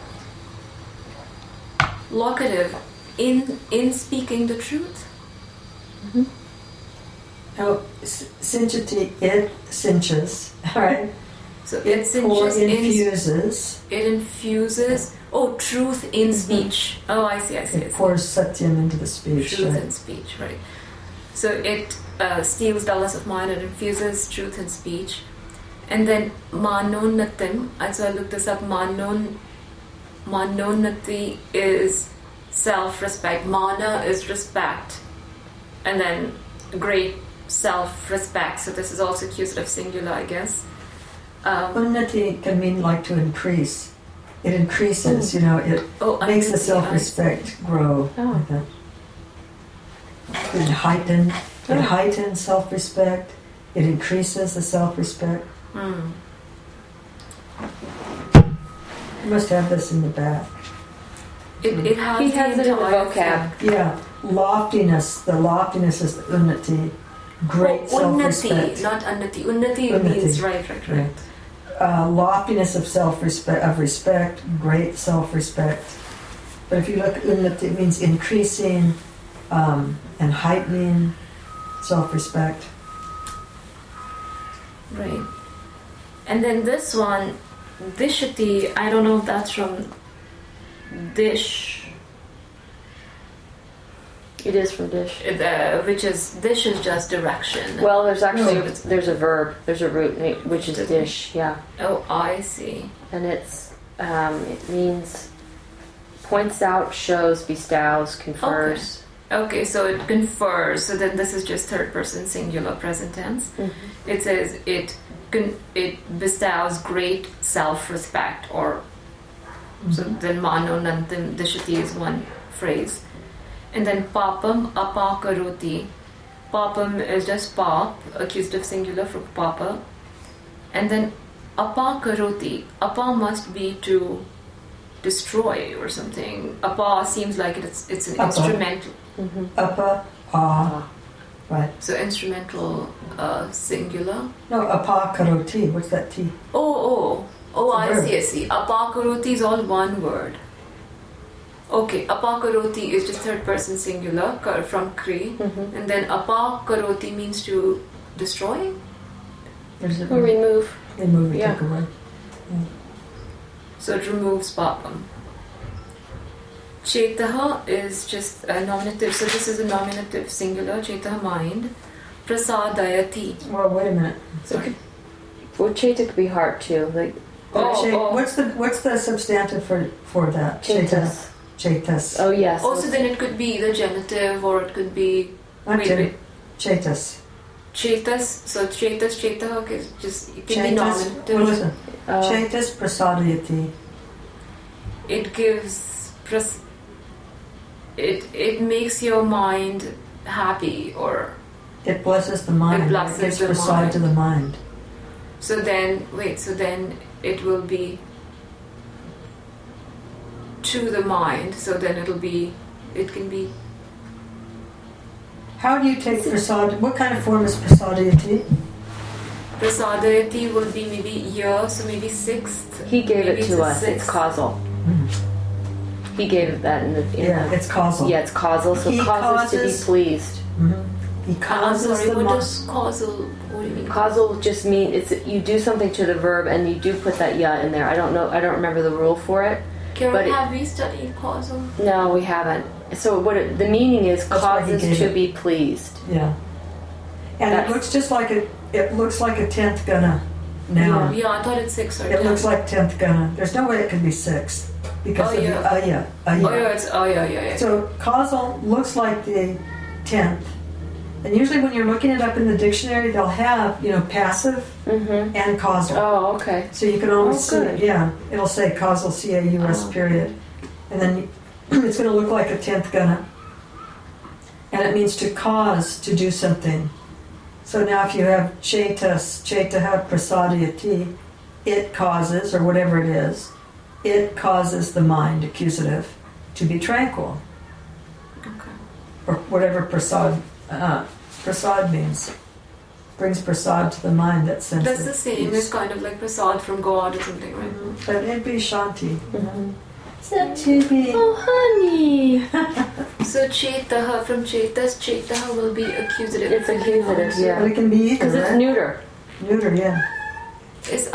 Speaker 4: Locative in speaking the truth.
Speaker 3: Mm-hmm.
Speaker 2: Now, cinchity, it cinches, all right?
Speaker 4: So
Speaker 2: It
Speaker 4: it cinches
Speaker 2: infuses.
Speaker 4: It infuses. Oh, truth in speech. Oh, I see.
Speaker 2: It pours satyam into the speech.
Speaker 4: Truth
Speaker 2: Right?
Speaker 4: in speech, right? So it steals dullness of mind and infuses truth in speech. And then manonatim. So I looked this up. Manonati is self-respect. Mana is respect, and then great self-respect. So this is also accusative singular, I guess.
Speaker 2: Unnati can mean like to increase. It increases, you know, it makes the
Speaker 4: unnati,
Speaker 2: self-respect grow.
Speaker 3: Oh.
Speaker 2: Like that. It heightens self-respect. It increases the self-respect. You must have this in the back.
Speaker 4: It has
Speaker 3: He has it in the
Speaker 4: entire
Speaker 3: vocab.
Speaker 4: thing.
Speaker 2: Yeah, loftiness. The loftiness is the unnati. Great self-respect.
Speaker 4: Unnati, not unnati. Unnati
Speaker 2: Unnati.
Speaker 4: means right.
Speaker 2: Loftiness of self-respect, of respect, great self-respect. But if you look at unnati, it means increasing and heightening self-respect.
Speaker 4: Right. And then this one, dishati, I don't know if that's from dish,
Speaker 3: It is from dish.
Speaker 4: which is, dish is just direction.
Speaker 3: Well, there's actually
Speaker 2: No.
Speaker 3: there's a verb. There's a root which is dish. Yeah,
Speaker 4: Oh, I see.
Speaker 3: and it means points out, shows, bestows, confers.
Speaker 4: Okay, so it confers. So then this is just third person singular present tense.
Speaker 3: Mm-hmm.
Speaker 4: It says it bestows great self-respect, or so then mano nantim dishati is one phrase. And then papam apakaroti. Papam is just pap, accusative singular for papa. And then apakaroti. Apa must be to destroy or something. Apa seems like it's an
Speaker 2: Apa.
Speaker 4: instrumental.
Speaker 3: Mm-hmm.
Speaker 2: Apa, right.
Speaker 4: So instrumental singular.
Speaker 2: No, apakaroti. What's that T?
Speaker 4: Oh,
Speaker 2: It's a
Speaker 4: I
Speaker 2: verb.
Speaker 4: see. Apakaroti is all one word. Okay, apakaroti is just third person singular from Kri.
Speaker 3: Mm-hmm.
Speaker 4: And then apakaroti means to destroy.
Speaker 2: There's a
Speaker 3: Or remove.
Speaker 2: remove it,
Speaker 3: Yeah.
Speaker 2: take away.
Speaker 4: So it removes papam. Chetaha is just a nominative. So this is a nominative singular. Chetaha, mind. Prasadayati.
Speaker 2: Well, wait a minute.
Speaker 4: Sorry.
Speaker 3: Well, cheta could be heart too. Like
Speaker 2: What's the substantive for that?
Speaker 3: chetas.
Speaker 2: Chetas.
Speaker 3: Oh yes.
Speaker 4: Also, then it could be the genitive, or it could be
Speaker 2: Not
Speaker 4: wait.
Speaker 2: Chetas.
Speaker 4: Chetas. So chetas, cheta. Okay, just it can be
Speaker 2: Chetas.
Speaker 4: nominative.
Speaker 2: Well, listen.
Speaker 3: Oh.
Speaker 2: Chetas prasadayati.
Speaker 4: It gives it makes your mind happy, or
Speaker 2: It blesses the mind.
Speaker 4: It blesses
Speaker 2: gives
Speaker 4: the
Speaker 2: prasad
Speaker 4: mind.
Speaker 2: to the mind.
Speaker 4: so then it will be to the mind, so then it can be
Speaker 2: How do you take prasad? What kind of form is prasadayati?
Speaker 4: prasadayati will be maybe year, so maybe sixth.
Speaker 3: He gave
Speaker 4: maybe
Speaker 3: it to
Speaker 4: a
Speaker 3: us. It's
Speaker 4: sixth.
Speaker 3: causal. He gave it that in the.
Speaker 2: Yeah, it's causal.
Speaker 3: Yeah, it's causal. So
Speaker 2: He
Speaker 3: causes to be
Speaker 2: causes-
Speaker 3: pleased.
Speaker 2: Mhm. He
Speaker 4: I'm
Speaker 2: causes
Speaker 4: sorry,
Speaker 2: the
Speaker 4: what
Speaker 2: mind.
Speaker 4: does causal, what do you mean?
Speaker 3: Causal just means you do something to the verb and you do put that ya in there. I don't know. I don't remember the rule for it.
Speaker 4: Karen,
Speaker 3: but it-
Speaker 4: have we studied causal?
Speaker 3: No, we haven't. So the meaning is
Speaker 2: That's why he
Speaker 3: causes
Speaker 2: gave
Speaker 3: to
Speaker 2: it.
Speaker 3: be pleased.
Speaker 2: Yeah. And
Speaker 3: That's-
Speaker 2: it looks just like it looks like a 10th gonna now.
Speaker 4: Yeah, I thought it's 6 or 10.
Speaker 2: It looks like 10th gonna. There's no way it can be 6 because
Speaker 4: Oh,
Speaker 2: of
Speaker 4: yeah.
Speaker 2: the aya.
Speaker 4: yeah.
Speaker 2: So causal looks like the 10th. And usually when you're looking it up in the dictionary, they'll have, passive
Speaker 3: Mm-hmm.
Speaker 2: and causal.
Speaker 3: Oh, okay.
Speaker 2: So you can always see,
Speaker 3: good.
Speaker 2: it'll say causal, C-A-U-S,
Speaker 3: Oh.
Speaker 2: period. And then it's going to look like a 10th gonna. and it means to cause to do something. So now if you have chetaha prasadayati, it causes, or whatever it is, it causes the mind, accusative, to be tranquil.
Speaker 4: Okay.
Speaker 2: Or whatever prasad means. Brings prasad to the mind, that sense.
Speaker 4: That's
Speaker 2: of
Speaker 4: the same.
Speaker 2: peace.
Speaker 4: It's kind of like prasad from God or something, right?
Speaker 2: But it'd be shanti.
Speaker 3: Mm-hmm.
Speaker 2: So to be.
Speaker 3: Oh, honey.
Speaker 4: So chetaha, from chetas, chetaha will be accusative.
Speaker 3: It's accusative,
Speaker 2: But
Speaker 3: yeah.
Speaker 2: it can be either,
Speaker 3: Because it's
Speaker 2: right?
Speaker 3: neuter.
Speaker 2: Neuter, yeah.
Speaker 4: It's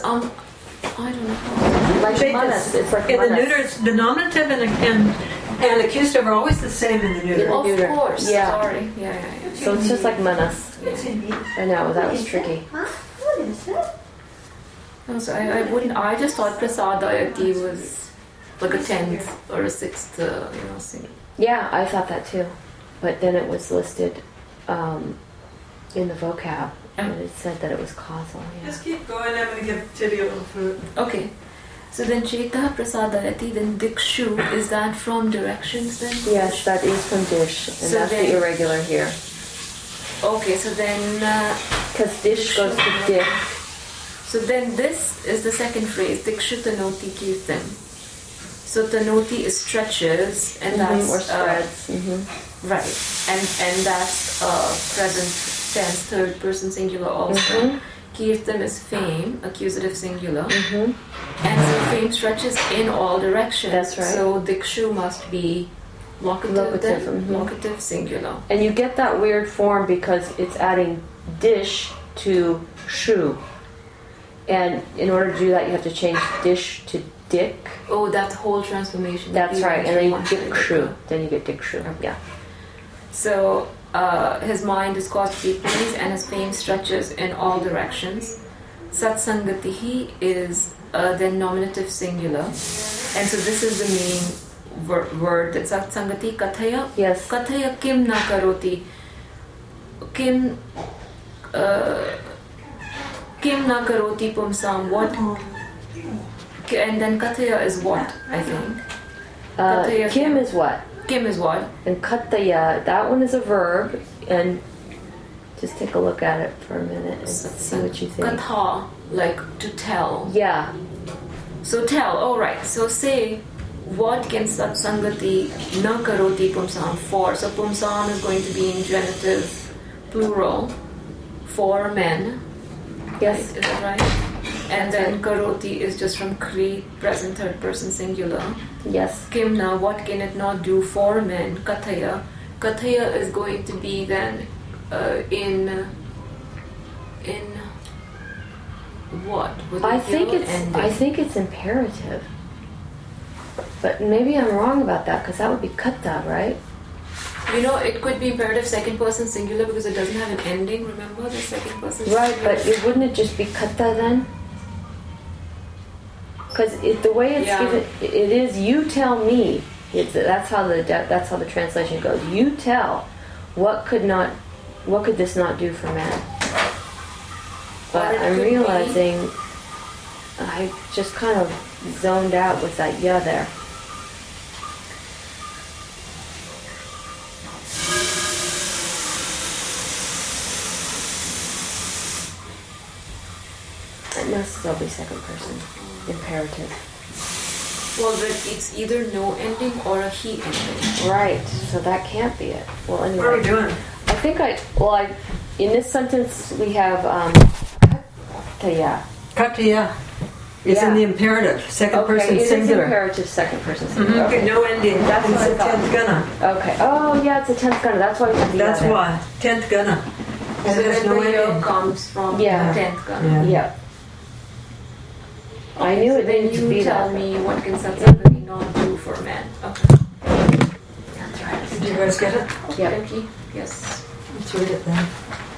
Speaker 4: I don't know.
Speaker 3: Like
Speaker 2: Chetas.
Speaker 3: manas. It's like
Speaker 2: In the
Speaker 3: manas.
Speaker 2: neuter, it's the nominative and accusative are always the same in the neuter.
Speaker 3: Yeah.
Speaker 4: Of
Speaker 3: neuter.
Speaker 4: course.
Speaker 3: Yeah.
Speaker 4: Sorry. Yeah.
Speaker 3: So it's just like manas. I know, that was tricky.
Speaker 2: What is that?
Speaker 4: No, so I wouldn't. I just thought prasadayati was like a 10th or a 6th, thing.
Speaker 3: Yeah, I thought that too. But then it was listed in the vocab. And it said that it was causal. Yeah.
Speaker 2: Just keep going. I'm going to give Tibby a little food.
Speaker 4: Okay. So then chetaha prasadayati, then dikshu, is that from directions then?
Speaker 3: Yes, that is from dish. And
Speaker 4: So
Speaker 3: that's
Speaker 4: then-
Speaker 3: the irregular here.
Speaker 4: Okay, so then
Speaker 3: Because dish goes to dick.
Speaker 4: so then this is the second phrase, dikshu tanoti kirtan. So tanoti is stretches, and that's
Speaker 3: Or spreads.
Speaker 4: right, and that's present tense, third person singular also. Kirtan is fame, accusative singular, and so fame stretches in all directions.
Speaker 3: That's right.
Speaker 4: So dikshu must be locative,
Speaker 3: Locative,
Speaker 4: then locative singular.
Speaker 3: And you get that weird form because it's adding dish to shu. And in order to do that, you have to change dish to dick.
Speaker 4: Oh, that whole transformation.
Speaker 3: That's right. And then you
Speaker 4: One
Speaker 3: dick
Speaker 4: thing.
Speaker 3: shu. Then you get dick shu. Yeah.
Speaker 4: So his mind is caused to be pleased and his fame stretches in all directions. Satsangatihi is then nominative singular. And so this is the main word that satsangati kathaya.
Speaker 3: Yes.
Speaker 4: Kathaya kim na karoti. Kim na karoti pumsam. What? And then kathaya is what, I think. Kathaya
Speaker 3: Kim is what?
Speaker 4: Kim is what?
Speaker 3: And kattaya, that one is a verb. And just take a look at it for a minute and see what you think.
Speaker 4: Katha, like to tell.
Speaker 3: Yeah.
Speaker 4: So tell, all right. So say, what can satsangati na karoti pumsam for? So pumsam is going to be in genitive plural for men.
Speaker 3: Yes.
Speaker 4: Right? Is that right? And then karoti is just from kri, present third person singular.
Speaker 3: Yes.
Speaker 4: Kimna, what can it not do for men? Kathaya. Kathaya is going to be then in what? With
Speaker 3: I
Speaker 4: a
Speaker 3: think
Speaker 4: yellow
Speaker 3: it's
Speaker 4: ending.
Speaker 3: imperative. But maybe I'm wrong about that because that would be katta, right?
Speaker 4: You know, it could be imperative second person singular because it doesn't have an ending. Remember the second person
Speaker 3: Right,
Speaker 4: singular?
Speaker 3: but wouldn't it just be katta then? Because the way it's
Speaker 4: Yeah.
Speaker 3: given, it is you tell me. That's how the translation goes. You tell what could this not do for men? But
Speaker 4: Or it
Speaker 3: I'm
Speaker 4: could be-
Speaker 3: realizing I just kind of zoned out with that yeah there. It must still be second person imperative.
Speaker 4: Well, but it's either no ending or a he ending.
Speaker 3: Right, so that can't be it. Well, anyway.
Speaker 2: What are we doing?
Speaker 3: I think in this sentence we have kattaya.
Speaker 2: Kattaya is in the imperative, second person
Speaker 3: it is
Speaker 2: singular.
Speaker 3: imperative second person singular.
Speaker 2: Okay, no ending.
Speaker 3: That's
Speaker 2: It's
Speaker 3: what I
Speaker 2: a
Speaker 3: thought.
Speaker 2: tenth gonna.
Speaker 3: Okay. Oh, yeah, it's a 10th gunner. That's why we have the
Speaker 2: That's
Speaker 3: other.
Speaker 2: why. Tenth gonna.
Speaker 4: So
Speaker 2: And it has
Speaker 4: then
Speaker 2: no
Speaker 4: the yoke
Speaker 2: ending.
Speaker 4: comes from
Speaker 3: Yeah.
Speaker 4: 10th gun.
Speaker 2: Yeah.
Speaker 3: Yeah. I knew
Speaker 4: So
Speaker 3: it
Speaker 4: then
Speaker 3: needed to
Speaker 4: you
Speaker 3: be
Speaker 4: tell
Speaker 3: that.
Speaker 4: me what can satsangati not do for men. Okay.
Speaker 3: That's right.
Speaker 2: Did you guys get it?
Speaker 3: Yep.
Speaker 4: Okay. Yes.
Speaker 2: Let's read it then.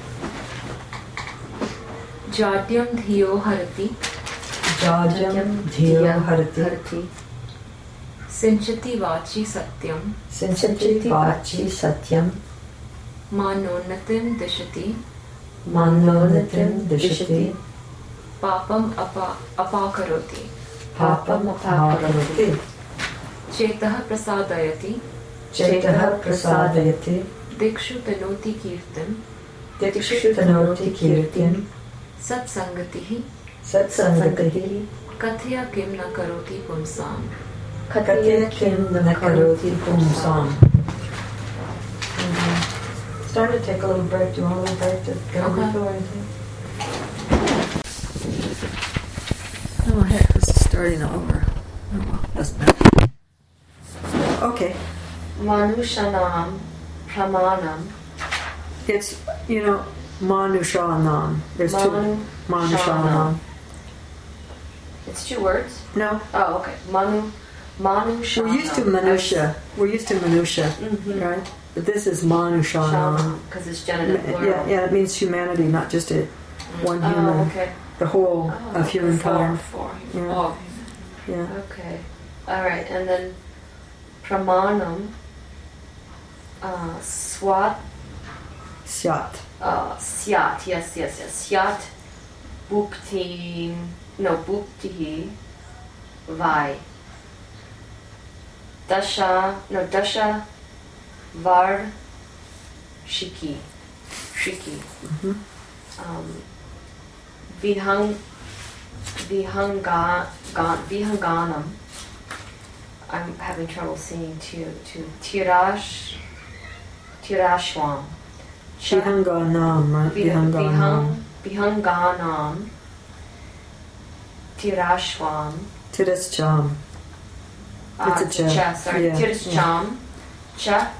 Speaker 4: Jatyam dhiyo harati,
Speaker 2: Jajam dhiyo harati
Speaker 4: sinchati vachi satyam,
Speaker 2: sinchati vachi satyam
Speaker 4: manonatim dishati,
Speaker 2: manonatim dishati
Speaker 4: papam apakaroti,
Speaker 2: papam apakaroti
Speaker 4: chetah prasadayati,
Speaker 2: chetah prasadayati
Speaker 4: Dikshu Tanoti Kirtan
Speaker 2: Dikshu Tanoti Kirtin
Speaker 4: Satsangatihi
Speaker 2: Satsangatihi
Speaker 4: Kathya Kim Na Karoti Pumsam.
Speaker 2: Katya Kim Nakaroti Pumsam. It's time to take a little break. Do you want a little break to get a refill or anything? Oh heck, this is starting over. Oh well, doesn't matter. Okay.
Speaker 3: Manushanam Pramanam.
Speaker 2: It's, Manushanam. There's two. Manushanam.
Speaker 3: It's 2 words?
Speaker 2: No.
Speaker 3: Oh, okay. Manushanam.
Speaker 2: We're used to Manusha. We're used to Manusha, right? But this is Manushanam.
Speaker 3: Because it's genitive plural.
Speaker 2: Yeah, it means humanity, not just one human.
Speaker 3: Oh, okay.
Speaker 2: The whole of humankind.
Speaker 4: For
Speaker 2: Yeah.
Speaker 4: all
Speaker 2: Yeah.
Speaker 3: Okay. All right. And then Pramanam. Swat.
Speaker 2: Syat.
Speaker 3: Syat. Yes. Syat. Bhukti. No, Bhuktihi. Vai. Dasha. Var. Shiki. Vihanganam. I'm having trouble seeing to Tirashwam.
Speaker 2: Vihanganam, right?
Speaker 3: Vihanganam. Tirashwam.
Speaker 2: Tirascham. It's a cha.
Speaker 3: Sorry.
Speaker 2: Yeah.
Speaker 3: Tirascham. Cha.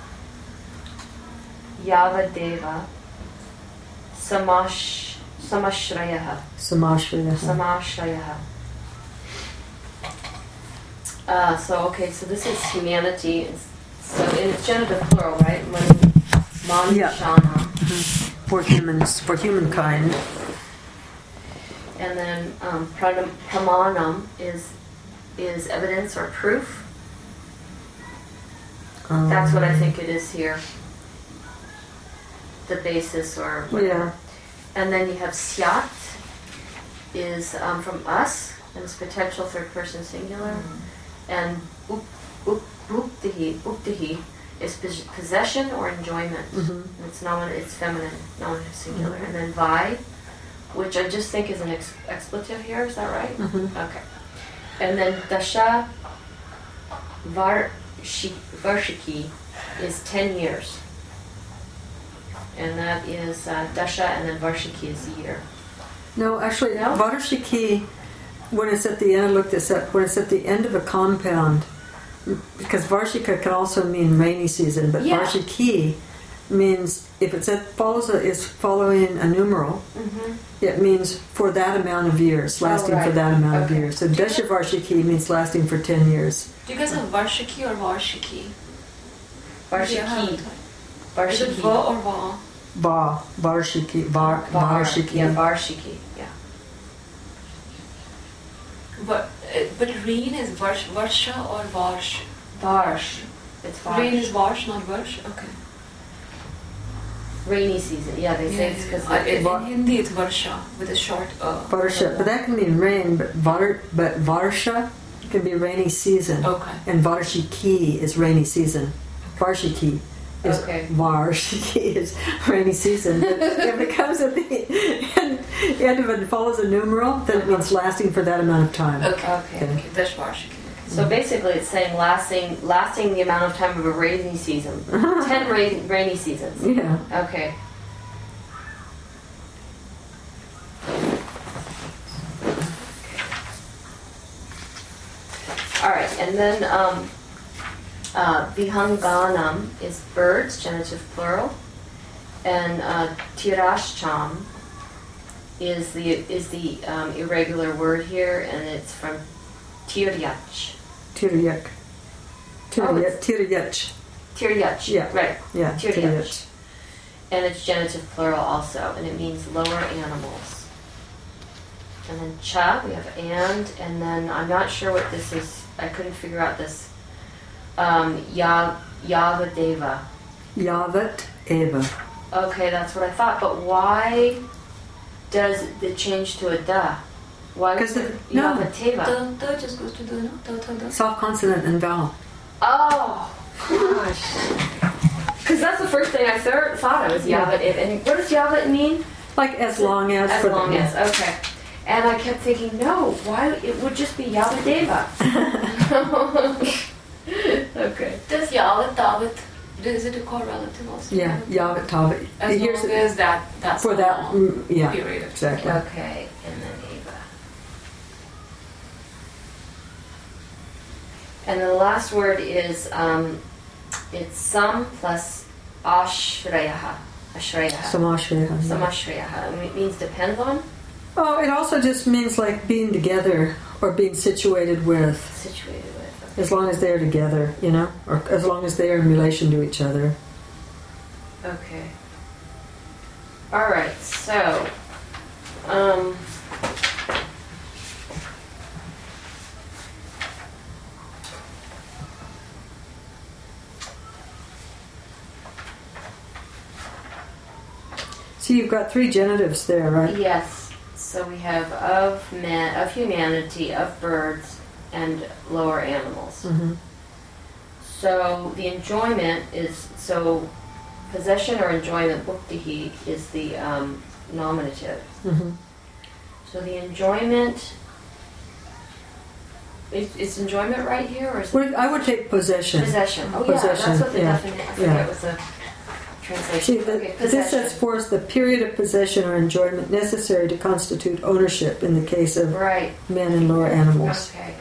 Speaker 3: Yavadeva. Samashrayaha. So this is humanity. So it's genitive plural, right? Manushana.
Speaker 2: For humans, for humankind.
Speaker 3: And then pramanam is evidence or proof. That's what I think it is here. The basis or whatever.
Speaker 2: Yeah.
Speaker 3: And then you have syat is from us, and it's potential third person singular. And bhuktihi is possession or enjoyment. It's feminine, nominative singular. And then vai, which I just think is an expletive here, is that right? Okay. And then dasha varshiki is 10 years. And that is dasha, and then varshiki is a year.
Speaker 2: No, actually, varshiki, when it's at the end, I looked this up, when it's at the end of a compound, because varshika can also mean rainy season, but varshiki means if it's is following a numeral, it means for that amount of years, lasting for that amount of years. So dasha varshiki means lasting for 10 years.
Speaker 4: Do you guys have varshiki or varshiki?
Speaker 3: Varshiki.
Speaker 4: Is it va or va?
Speaker 2: Va, varshiki, varshiki.
Speaker 3: Yeah, varshiki. Yeah.
Speaker 4: But rain is varsha or varsh?
Speaker 3: Varsh. It's varsh.
Speaker 4: Rain is varsh, not varsh. Okay.
Speaker 3: Rainy season. Yeah, they say it's because
Speaker 4: in Hindi it's varsha with a short
Speaker 2: Varsha, but that can mean rain. But varsha can be rainy season.
Speaker 4: Okay.
Speaker 2: And varshiki is rainy season. Varshiki is varshiki is rainy season. But if it comes at the end of it and follows a numeral, then it means lasting for that amount of time.
Speaker 4: Okay. That's varshiki.
Speaker 3: So basically, it's saying lasting the amount of time of a rainy season. 10 rainy seasons.
Speaker 2: Yeah.
Speaker 3: Okay. All right, and then vihanganam is birds, genitive plural, and tirashcham is the irregular word here, and it's from tiryach.
Speaker 2: Tiryach. Tiryach.
Speaker 3: Tiryach.
Speaker 2: Yeah.
Speaker 3: Right.
Speaker 2: Yeah.
Speaker 3: Tiryach. And it's genitive plural also, and it means lower animals. And then cha, we have and then I'm not sure what this is. I couldn't figure out this. Yavadeva.
Speaker 2: Yavat eva.
Speaker 3: Okay, that's what I thought. But why does it change to a da? Why?
Speaker 2: Because
Speaker 3: Yavateva.
Speaker 4: The just goes to the
Speaker 2: soft consonant and vowel.
Speaker 3: Oh gosh. Because that's the first thing I thought of was Yavat. And what does Yavat mean?
Speaker 2: Like as long as.
Speaker 3: As long as, okay. And I kept thinking, no, why? It would just be Yavadeva. Okay.
Speaker 4: Does Yavat, Tavat, is it a correlative also?
Speaker 2: Yeah, Yavat Tavat.
Speaker 4: As long as that's
Speaker 2: for that, yeah,
Speaker 4: period.
Speaker 2: exactly.
Speaker 3: Okay, and then Eva. And the last word is, it's sam plus ashrayaha. Ashrayaha.
Speaker 2: Samashreya.
Speaker 3: Samashrayaha. It means depends on?
Speaker 2: Oh, it also just means like being together or being situated with.
Speaker 3: Situated with.
Speaker 2: As long as they're together, you know, or as long as they are in relation to each other.
Speaker 3: Okay. All right. So,
Speaker 2: So you've got 3 genitives there, right?
Speaker 3: yes. So we have of men, of humanity, of birds, and lower animals.
Speaker 2: Mm-hmm.
Speaker 3: So the enjoyment is possession or enjoyment. Bhuktihi is the nominative.
Speaker 2: Mm-hmm.
Speaker 3: So the enjoyment. Is enjoyment right here, or is it
Speaker 2: I would take possession.
Speaker 3: possession? Oh
Speaker 2: Possession,
Speaker 3: yeah, that's what the
Speaker 2: yeah.
Speaker 3: definition. I forget
Speaker 2: Yeah.
Speaker 3: what the translation.
Speaker 2: See,
Speaker 3: Okay,
Speaker 2: this sets forth the period of possession or enjoyment necessary to constitute ownership in the case of
Speaker 3: Right.
Speaker 2: men and lower animals.
Speaker 3: Okay.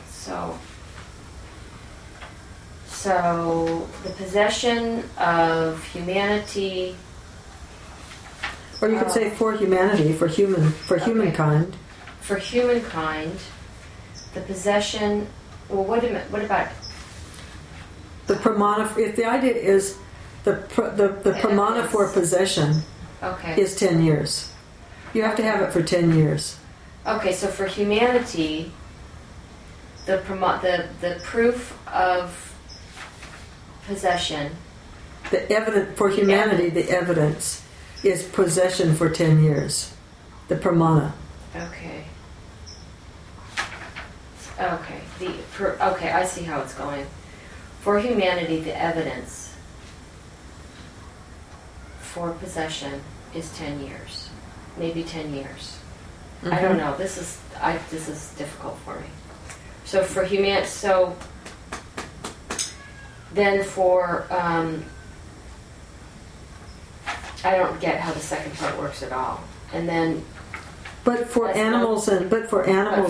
Speaker 3: So the possession of humanity.
Speaker 2: Or you could say for humanity, for humankind.
Speaker 3: For humankind, the possession. Well, what about
Speaker 2: The pramana. If the idea is the pramana for possession
Speaker 3: okay?
Speaker 2: is 10 years. You have to have it for 10 years.
Speaker 3: Okay, so for humanity, the proof of possession.
Speaker 2: The evidence for humanity, the evidence is possession for 10 years. The pramana.
Speaker 3: Okay. Okay. Okay, I see how it's going. For humanity, the evidence for possession is 10 years, maybe 10 years.
Speaker 2: Mm-hmm.
Speaker 3: I don't know. This is difficult for me. So for then for I don't get how the second part works at all. And then
Speaker 2: But for
Speaker 3: That's
Speaker 2: animals and for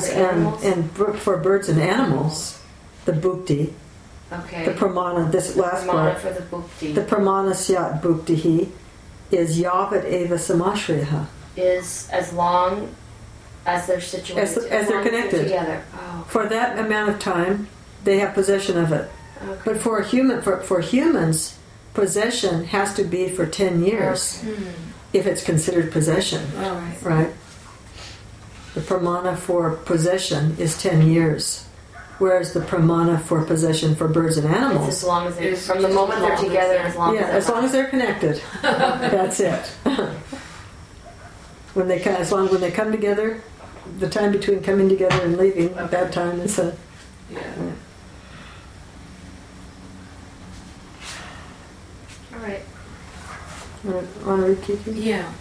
Speaker 2: birds and animals, the bhukti,
Speaker 3: okay.
Speaker 2: the pramana, this last
Speaker 3: Pramana
Speaker 2: part,
Speaker 3: for the bhukti
Speaker 2: the pramana syat bhuktihi is yavat eva samashriha.
Speaker 3: is as long as they're situated,
Speaker 2: As they're connected.
Speaker 3: together. Oh,
Speaker 2: For that amount of time, they have possession of it.
Speaker 3: okay.
Speaker 2: But for humans, possession has to be for 10 years if it's considered possession,
Speaker 4: All right.
Speaker 2: right? The pramana for possession is 10 years, whereas the pramana for possession for birds and
Speaker 3: It's
Speaker 2: animals,
Speaker 3: as long as they're
Speaker 4: It's
Speaker 3: from the
Speaker 4: just
Speaker 3: moment
Speaker 4: as
Speaker 3: they're
Speaker 4: long as
Speaker 3: together,
Speaker 4: they're-
Speaker 3: as long
Speaker 2: yeah, as long as they're connected, that's it. When they come together, the time between coming together and leaving, that time is a.
Speaker 4: Yeah.
Speaker 3: all right.
Speaker 2: Want to read Kiki?
Speaker 4: Yeah.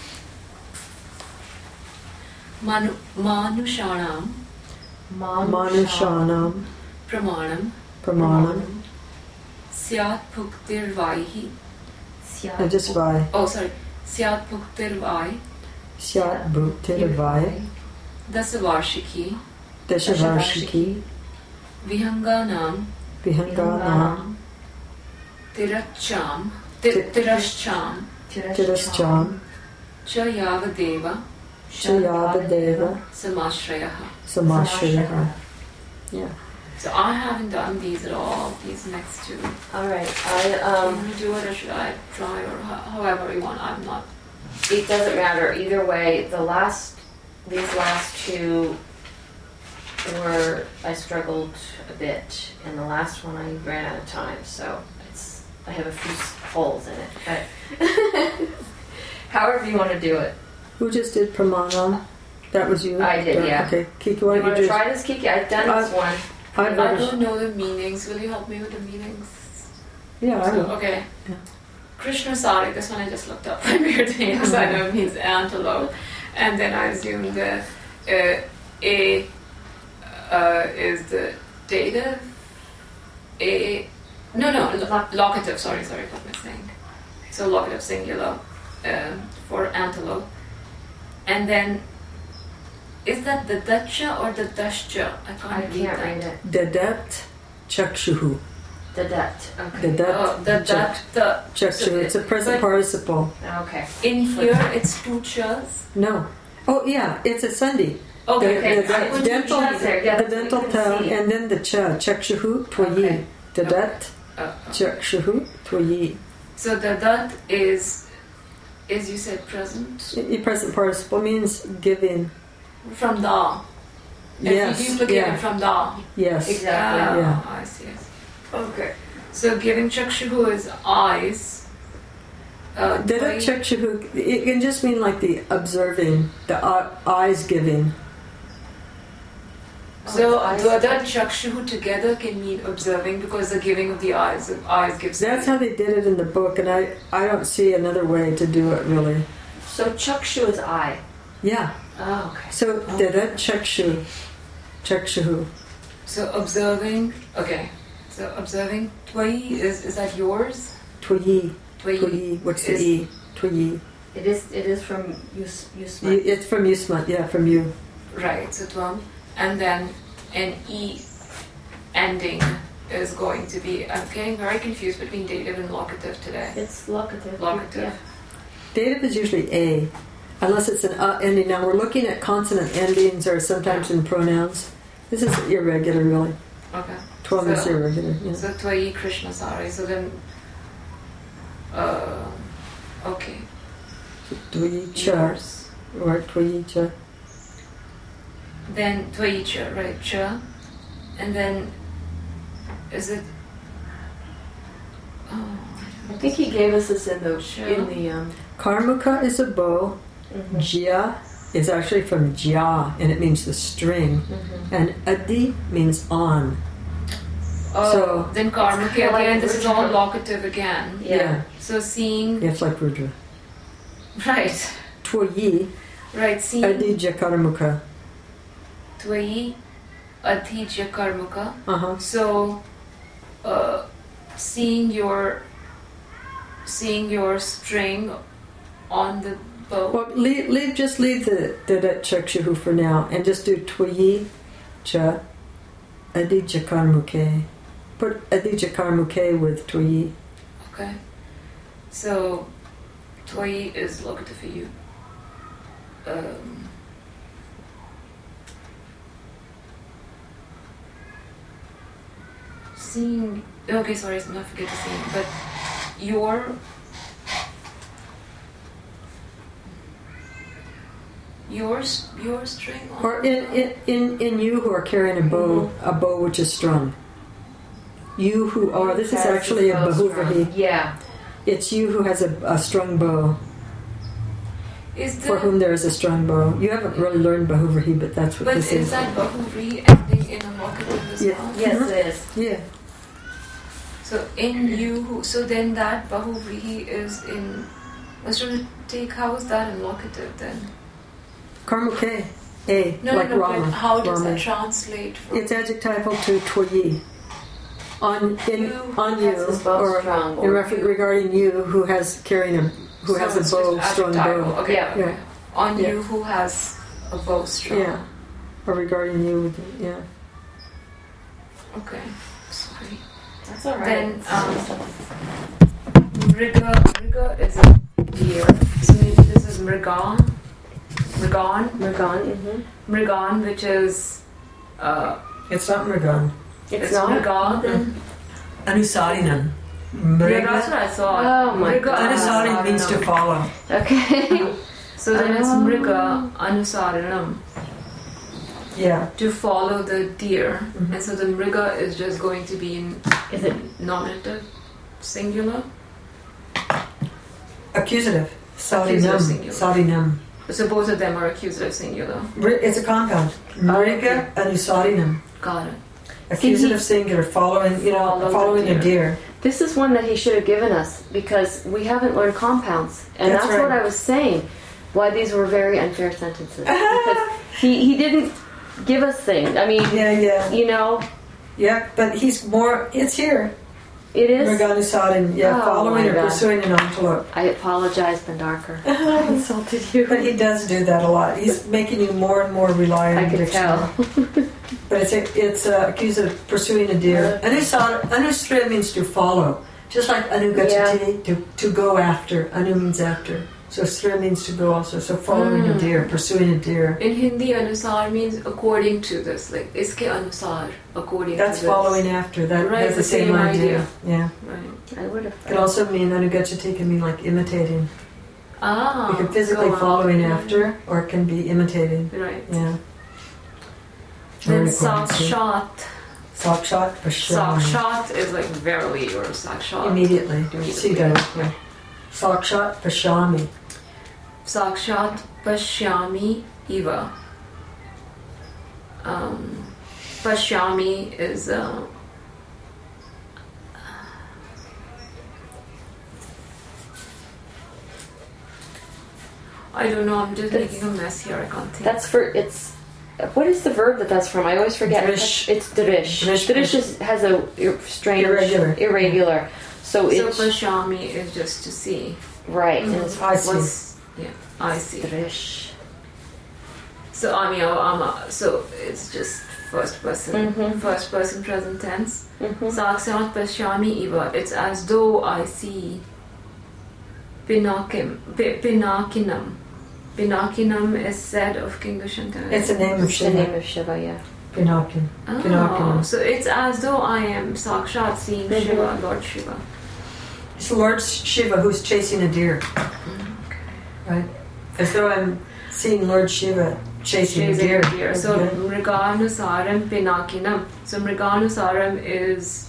Speaker 4: Manushanam
Speaker 2: Manushanam
Speaker 4: pramanam
Speaker 2: pramanam.
Speaker 4: syat bhuktirvaihi.
Speaker 2: And just by
Speaker 4: Oh, sorry. Syat bhuktirvai
Speaker 2: Syat Bhuktirvai
Speaker 4: dasavarshiki
Speaker 2: Dashavarshiki
Speaker 4: vihanganam
Speaker 2: Vihanganam
Speaker 4: tirashcham
Speaker 2: Tirascham
Speaker 4: cha yavadeva
Speaker 2: Chayavadeva
Speaker 4: samashrayah.
Speaker 2: Samashriyaha. Yeah.
Speaker 4: So I haven't done these at all, these next two.
Speaker 3: All right.
Speaker 4: I'm going to do it, or should I try, or however you want? I'm not.
Speaker 3: It doesn't matter either way. These last two I struggled a bit, and the last one I ran out of time, so I have a few holes in it. But however you want to do it.
Speaker 2: Who just did Pramanam? That was you?
Speaker 3: I did, yeah.
Speaker 2: Okay, Kiki,
Speaker 3: You
Speaker 2: why
Speaker 3: want
Speaker 2: don't
Speaker 3: to
Speaker 2: you
Speaker 3: try this, Kiki? I've done this one.
Speaker 2: I've
Speaker 4: I
Speaker 2: never.
Speaker 4: don't know the meanings. Will you help me with the meanings?
Speaker 2: Yeah, I will.
Speaker 4: Okay.
Speaker 2: Yeah.
Speaker 4: Krishnasari, this one I just looked up when we were doing this, I know it means antelope. And then I assume the A is the dative. Locative, sorry, what am I saying? So locative singular for antelope. And then, is that the dacha or the dashcha? I can't read
Speaker 3: it.
Speaker 2: Dadat chakshuhu.
Speaker 3: Dadat. Okay.
Speaker 2: Dadat chakshuhu. It's a present participle.
Speaker 3: Okay.
Speaker 4: In here, it's two chas.
Speaker 2: No. Oh yeah, it's a sandhi.
Speaker 4: Okay.
Speaker 2: The dental tongue and then the cha chakshuhu twayi.
Speaker 3: Okay.
Speaker 2: Dadat chakshuhu twayi.
Speaker 4: So dadat is you said present?
Speaker 2: Present participle means giving.
Speaker 4: From da.
Speaker 2: Yes.
Speaker 4: If you duplicate it from da.
Speaker 2: Yes.
Speaker 3: Exactly.
Speaker 2: Yeah.
Speaker 4: I see. Okay. So giving chakshuhu is eyes.
Speaker 2: Dadat chakshuhu, it can just mean like the observing, the eyes giving.
Speaker 4: So dadat chakshuhu together can mean observing because the giving of the eyes gives.
Speaker 2: That's how they did it in the book, and I don't see another way to do it really.
Speaker 3: So chakshu is eye.
Speaker 2: Yeah.
Speaker 3: Oh, okay.
Speaker 2: So dadat chakshuhu.
Speaker 4: So observing. Okay. So observing. Twayi is that yours?
Speaker 2: Twayi.
Speaker 4: Twayi.
Speaker 2: What's the e? Twayi.
Speaker 3: It is from Yusma.
Speaker 2: It's from Yusma. Yeah, from you.
Speaker 4: Right. So tvam, and then an e ending is going to be. I'm getting very confused between dative and locative today.
Speaker 3: It's locative.
Speaker 4: Locative.
Speaker 3: Yeah.
Speaker 2: Dative is usually a, unless it's an ending. Now we're looking at consonant endings or sometimes in pronouns. This is irregular, really.
Speaker 4: Okay.
Speaker 2: 12 is irregular. Yeah.
Speaker 4: So twayi Krishnasari. So then. Okay.
Speaker 2: Twayi cha
Speaker 4: Yours.
Speaker 2: or twayi cha.
Speaker 4: Then twayi cha, right? Cha, and then is it? Oh,
Speaker 3: I think he gave us this in the
Speaker 2: Karmuka is a bow.
Speaker 3: Mm-hmm.
Speaker 2: Jya is actually from jya, and it means the string.
Speaker 3: Mm-hmm.
Speaker 2: And adi means on.
Speaker 4: Oh,
Speaker 2: So-
Speaker 4: then karmika
Speaker 3: Like
Speaker 4: again. This is all
Speaker 3: Rudra.
Speaker 4: locative again.
Speaker 3: Yeah.
Speaker 4: So seeing,
Speaker 2: It's like Rudra.
Speaker 4: right,
Speaker 2: Twayi,
Speaker 4: right. Seeing
Speaker 2: adija karmuka.
Speaker 4: twayi, adhijya karmuka.
Speaker 2: Uh-huh.
Speaker 4: So, seeing your string on the bow.
Speaker 2: Well, just leave the dadat chakshuhu for now, and just do twayi cha adija karmuke. Put adija karmuke with twayi.
Speaker 4: Okay. So, twayi is locative for you. Seeing. Okay, sorry, I'm not forget to see. But your string on.
Speaker 2: Or in you who are carrying a bow which is strung. You who are, this is actually a bahuvrahi.
Speaker 3: Yeah.
Speaker 2: It's you who has a strung bow,
Speaker 4: Is
Speaker 2: for whom there is a strung bow. You haven't really learned bahuvrahi, but that's what
Speaker 4: But
Speaker 2: this
Speaker 4: is
Speaker 2: is.
Speaker 4: that bahuvri ending in a locative as
Speaker 2: Yeah.
Speaker 4: well?
Speaker 3: Yes, it is.
Speaker 2: Yeah.
Speaker 4: So in you, so then that bahuvrihi is in. I was trying to take, how is that in locative then?
Speaker 2: Karmuke, a,
Speaker 4: No,
Speaker 2: like
Speaker 4: no,
Speaker 2: Rama.
Speaker 4: but how does
Speaker 2: Rama.
Speaker 4: that translate from?
Speaker 2: It's adjectival to twayi. On you,
Speaker 3: has his bow
Speaker 2: or
Speaker 3: strung,
Speaker 2: in regarding you who has carrying a
Speaker 4: So
Speaker 2: has
Speaker 4: it's
Speaker 2: a bow,
Speaker 4: just
Speaker 2: strung
Speaker 4: adjectival.
Speaker 2: bow.
Speaker 4: Okay.
Speaker 3: Yeah.
Speaker 2: Yeah,
Speaker 4: On
Speaker 2: Yeah.
Speaker 4: you who has a bow strung.
Speaker 2: yeah. Or regarding you, with yeah.
Speaker 4: Okay. Sorry.
Speaker 3: That's all right.
Speaker 4: Then Mriga is a deer. So maybe this is Mrigan.
Speaker 3: Mrigan. Mm-hmm.
Speaker 4: Mrigan, which is
Speaker 2: It's not Mrigan.
Speaker 3: It's
Speaker 4: it's
Speaker 3: not.
Speaker 4: Mrigan then.
Speaker 2: Anusarinam.
Speaker 4: Yeah, that's what I thought.
Speaker 3: Oh my
Speaker 4: Mriga
Speaker 3: God.
Speaker 2: Anusarin means to follow.
Speaker 3: Okay.
Speaker 4: So then it's Mriga Anusaranam,
Speaker 2: Yeah.
Speaker 4: to follow the deer. And so the Mriga is just going to be in
Speaker 3: Is it?
Speaker 4: nominative singular.
Speaker 2: Accusative.
Speaker 4: Accusative singular.
Speaker 2: Sarinam.
Speaker 4: So both of them are accusative singular.
Speaker 2: It's a compound. Mriga Anusarinam.
Speaker 4: Got it.
Speaker 2: Accusative singular, following, following a deer.
Speaker 3: This is one that he should have given us because we haven't learned compounds. And
Speaker 2: That's
Speaker 3: that's
Speaker 2: right.
Speaker 3: what I was saying. Why these were very unfair sentences. Because he didn't give us things. I mean,
Speaker 2: Yeah.
Speaker 3: you know,
Speaker 2: Yeah, but he's more, it's here.
Speaker 3: it is.
Speaker 2: Mrganusaran,
Speaker 3: Oh,
Speaker 2: following
Speaker 3: my
Speaker 2: or
Speaker 3: God.
Speaker 2: pursuing an antelope.
Speaker 3: I apologize, Bendarkar. I insulted you.
Speaker 2: But he does do that a lot. He's making you more and more rely on
Speaker 3: I could
Speaker 2: dictionary.
Speaker 3: tell.
Speaker 2: But it's accused of pursuing a deer. Anustra means to follow. Just like anugachati, to go after. Anu means after. So sra means to go also. So following a deer, pursuing a deer.
Speaker 4: In Hindi, anusar means according to this. Like, iske anusar, according
Speaker 2: That's
Speaker 4: to this.
Speaker 2: following after. That
Speaker 4: Right,
Speaker 2: has the
Speaker 4: the
Speaker 2: same
Speaker 4: same
Speaker 2: idea.
Speaker 4: idea.
Speaker 2: Yeah.
Speaker 4: Right.
Speaker 3: I would have.
Speaker 2: It can also mean anugachati can mean like imitating.
Speaker 4: Ah.
Speaker 2: You can physically
Speaker 4: go on.
Speaker 2: following after, or it can be imitating.
Speaker 4: Right.
Speaker 2: Yeah.
Speaker 4: Then
Speaker 2: Or according to.
Speaker 4: sakshat.
Speaker 2: Sakshat, Pashami.
Speaker 4: Sakshat is like verily or sakshat.
Speaker 2: Immediately.
Speaker 4: Immediately.
Speaker 2: See directly. Sakshat, Pashami.
Speaker 4: Sakshat pashyami iva. Pashyami is I don't know, I'm just making a mess here, I can't think.
Speaker 3: That's for it's. What is the verb that's from? I always forget.
Speaker 2: Drish.
Speaker 3: It's drish.
Speaker 2: Drish.
Speaker 3: Drish has a strange
Speaker 2: Irregular.
Speaker 3: So
Speaker 4: So
Speaker 3: it's
Speaker 4: pashyami is just to see.
Speaker 3: right. And it's
Speaker 2: I see.
Speaker 4: Yeah, I see.
Speaker 3: drish.
Speaker 4: So so it's just first person present tense. Sakshat pashyami iva. It's as though I see. Pinakinam. Pinakinam is said of King Dushyantana.
Speaker 2: It's the name of
Speaker 3: The
Speaker 2: Shiva.
Speaker 3: name of Shiva, yeah.
Speaker 2: Pinakin. Pinakinam.
Speaker 4: So it's as though I am Sakshat seeing Shiva, Lord Shiva.
Speaker 2: It's Lord Shiva who's chasing a deer. Right? As though I'm seeing Lord Shiva chasing a deer.
Speaker 4: So
Speaker 2: Okay.
Speaker 4: Mriganusaram Pinakinam. So Mriganusaram is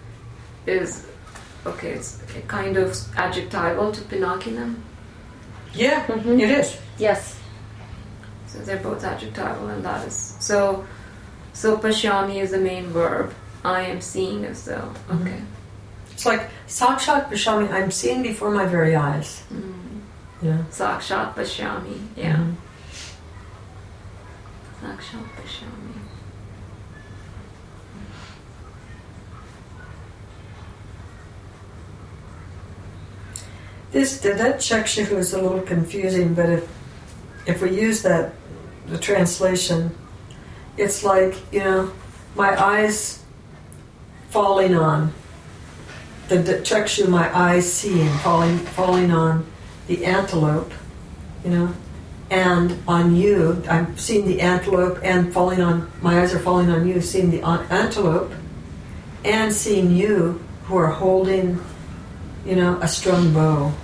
Speaker 4: okay, it's a kind of adjectival to Pinakinam.
Speaker 2: Yeah,
Speaker 3: Mhm.
Speaker 2: it is.
Speaker 3: Yes.
Speaker 4: So they're both adjectival, and that is so. So pashyami is the main verb. I am seeing as though. Okay.
Speaker 2: It's like Sakshat Pashami, I'm seeing before my very eyes. Yeah.
Speaker 4: Sakshat pashyami. Yeah.
Speaker 2: Mhm.
Speaker 4: Sakshat pashyami.
Speaker 2: That Chakshu is a little confusing, but if we use the translation, it's like, my eyes falling on the Chakshu, my eyes seeing, falling on the antelope, and on you. I'm seeing the antelope and my eyes are falling on you, seeing the antelope and seeing you who are holding, a strung bow.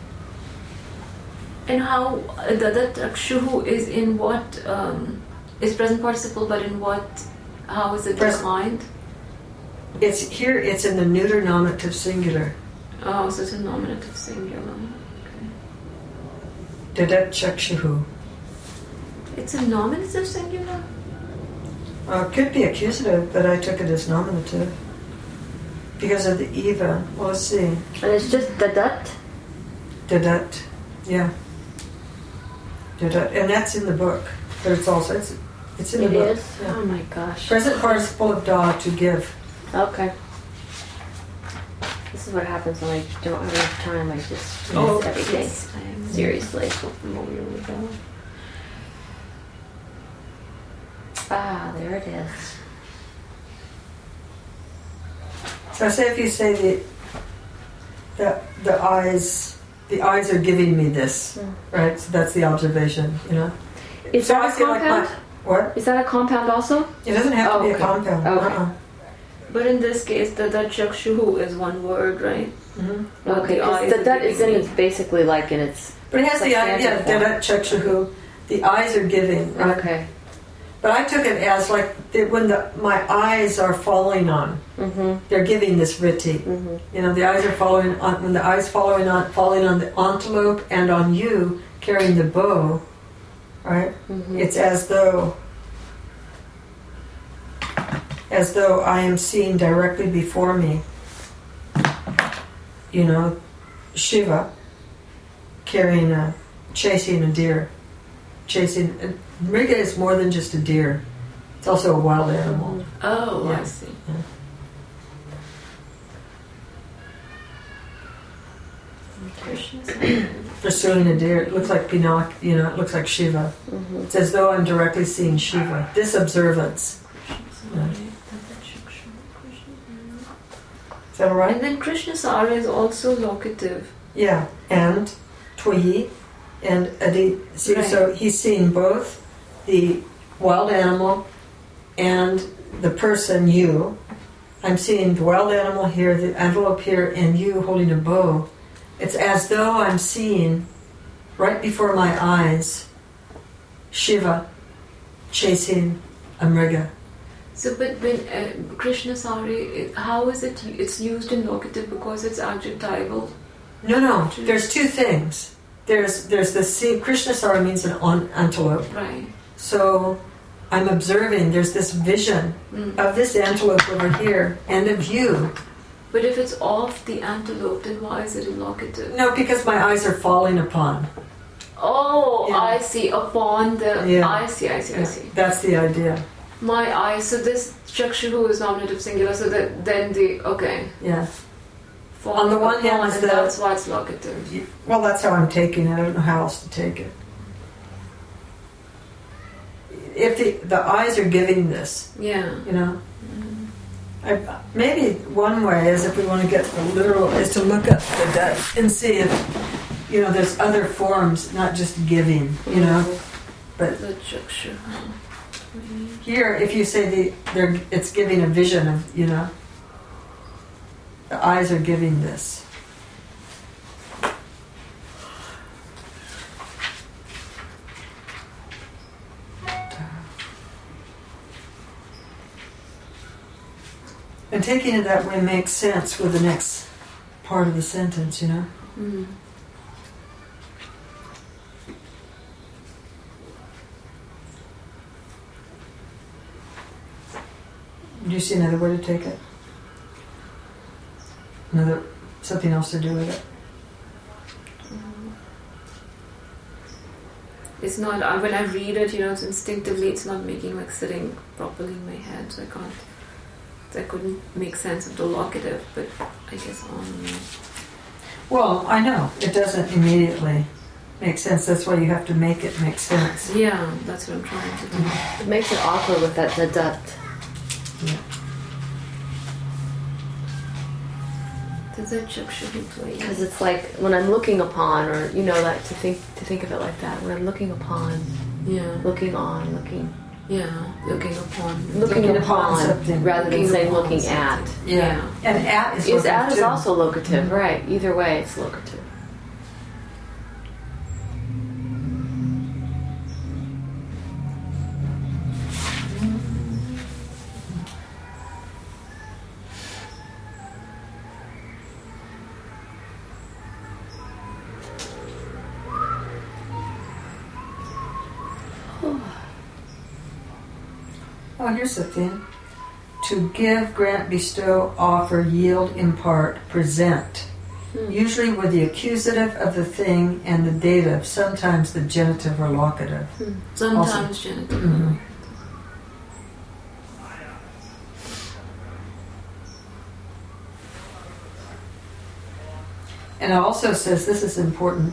Speaker 4: And how the Chakshuhu is in what is present participle, but in what? How is it defined?
Speaker 2: It's in the neuter nominative singular.
Speaker 4: Oh, so it's a nominative singular.
Speaker 2: Dadat Chakshuhu.
Speaker 4: It's a nominative singular?
Speaker 2: Could be accusative, but I took it as nominative. Because of the Eva. Well, let's see.
Speaker 3: And it's just dadat.
Speaker 2: Dadat. Yeah. Dadat. And that's in the book. But it's also, it's in the
Speaker 3: It
Speaker 2: book.
Speaker 3: is?
Speaker 2: Yeah.
Speaker 3: Oh my gosh.
Speaker 2: Present participle of da, to give.
Speaker 3: Okay. This is what happens when I don't have enough time. I just miss
Speaker 4: Oh,
Speaker 3: everything.
Speaker 4: yes.
Speaker 3: Seriously. Ah, there it is.
Speaker 2: So say if you say the eyes are giving me this, right? So that's the observation,
Speaker 3: Is
Speaker 2: So
Speaker 3: that
Speaker 2: I
Speaker 3: a
Speaker 2: feel like
Speaker 3: compound?
Speaker 2: what?
Speaker 3: Is that a compound also?
Speaker 2: It doesn't have to be a
Speaker 3: Okay.
Speaker 2: compound.
Speaker 3: Okay.
Speaker 4: But in this case, the Chakshuhu is one word, right?
Speaker 2: Mm-hmm.
Speaker 4: Not
Speaker 3: Okay,
Speaker 4: the eyes
Speaker 3: because that
Speaker 4: are
Speaker 3: is in
Speaker 4: giving
Speaker 3: it's
Speaker 4: me.
Speaker 3: basically like in its.
Speaker 2: But it has the idea, Dadat Chakshuhu, the eyes are giving, right?
Speaker 3: Okay.
Speaker 2: But I took it as like when my eyes are falling on, they're giving this vritti. The eyes are falling on, when the eyes falling on the antelope and on you carrying the bow, right? It's as though I am seeing directly before me Shiva chasing a deer. Mriga is more than just a deer. It's also a wild animal.
Speaker 4: Oh,
Speaker 2: Yeah.
Speaker 4: I see.
Speaker 2: Yeah. Pursuing a deer. It looks like Pinocchio, it looks like Shiva.
Speaker 3: Mhm.
Speaker 2: It's as though I'm directly seeing Shiva. This observance. Is that all right?
Speaker 4: And then Krishna Sara is also locative.
Speaker 2: Yeah, and Twayi and Adi. See,
Speaker 4: Right.
Speaker 2: So he's seeing both the wild animal and the person, you. I'm seeing the wild animal here, the antelope here, and you holding a bow. It's as though I'm seeing, right before my eyes, Shiva chasing a mriga.
Speaker 4: So, but when Krishna Sari, how is it? It's used in locative because it's adjectival.
Speaker 2: No, there's two things. There's the sea. Krishnasara means an antelope.
Speaker 4: Right.
Speaker 2: So I'm observing, there's this vision of this antelope over here and of you.
Speaker 4: But if it's off the antelope, then why is it in locative?
Speaker 2: No, because my eyes are falling upon.
Speaker 4: Oh,
Speaker 2: Yeah.
Speaker 4: I see. Upon the...
Speaker 2: Yeah.
Speaker 4: I see.
Speaker 2: That's the idea.
Speaker 4: My eyes. So this Chakshuhu is nominative singular, so that then the... Okay.
Speaker 2: Yeah.
Speaker 4: Falling
Speaker 2: On the one hand
Speaker 4: upon,
Speaker 2: is
Speaker 4: and
Speaker 2: the-
Speaker 4: that's why it's locative.
Speaker 2: Well, that's how I'm taking it. I don't know how else to take it. If the eyes are giving this,
Speaker 4: Yeah.
Speaker 2: maybe one way is, if we want to get literal, is to look up the death and see if, there's other forms, not just giving, But
Speaker 4: The Chakshuhu.
Speaker 2: here, if you say it's giving a vision of, the eyes are giving this. And taking it that way makes sense with the next part of the sentence,
Speaker 4: Mm.
Speaker 2: Do you see another way to take it? Something else to do with it?
Speaker 4: It's not... when I read it, it's instinctively, it's not making sitting properly in my head, so I couldn't make sense of the locative, but I guess
Speaker 2: Well, I know. It doesn't immediately make sense. That's why you have to make it make sense.
Speaker 4: yeah, that's what I'm trying to do.
Speaker 3: It makes it awkward with that dadat.
Speaker 2: Yeah.
Speaker 4: Does that Chakshuhu play?
Speaker 3: Because it's like when I'm looking upon, or like to think of it like that. When I'm looking upon,
Speaker 4: Yeah.
Speaker 3: looking on, looking
Speaker 4: Looking upon.
Speaker 3: Looking upon
Speaker 2: something.
Speaker 3: rather than
Speaker 4: Looking
Speaker 3: saying
Speaker 4: upon
Speaker 3: looking
Speaker 4: something.
Speaker 3: at.
Speaker 4: Yeah.
Speaker 2: And at is
Speaker 3: Is
Speaker 2: locative
Speaker 3: at is
Speaker 2: too.
Speaker 3: also locative, right? Either way, it's locative.
Speaker 2: Oh, here's the thing. To give, grant, bestow, offer, yield, impart, present. Usually with the accusative of the thing and the dative, sometimes the genitive or locative.
Speaker 4: Sometimes genitive.
Speaker 2: Mhm. And it also says, this is important,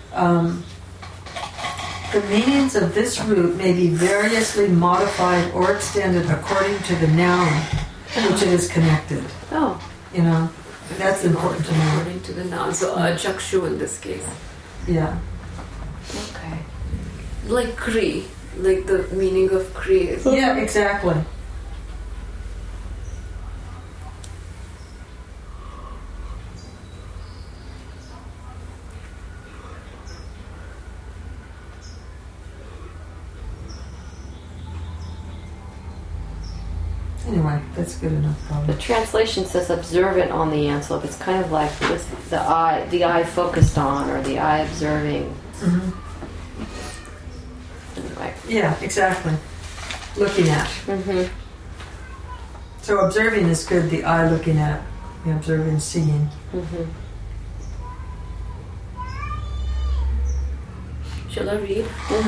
Speaker 2: the meanings of this root may be variously modified or extended according to the noun which it is connected.
Speaker 3: Oh,
Speaker 2: That's important to know.
Speaker 4: According to the noun. So Chakshu in this case.
Speaker 2: Yeah.
Speaker 3: okay.
Speaker 4: Like Kri. Like the meaning of Kri is.
Speaker 2: Yeah, exactly. Anyway, that's good enough,
Speaker 3: The
Speaker 2: probably.
Speaker 3: translation says observant on the antelope. It's kind of like with the eye focused on, or the eye observing.
Speaker 2: Mhm.
Speaker 3: Anyway.
Speaker 2: Yeah, exactly. Looking at.
Speaker 3: Mm-hmm.
Speaker 2: So observing is good, the eye looking at, the observing, seeing.
Speaker 3: Mm-hmm.
Speaker 4: Shall I read?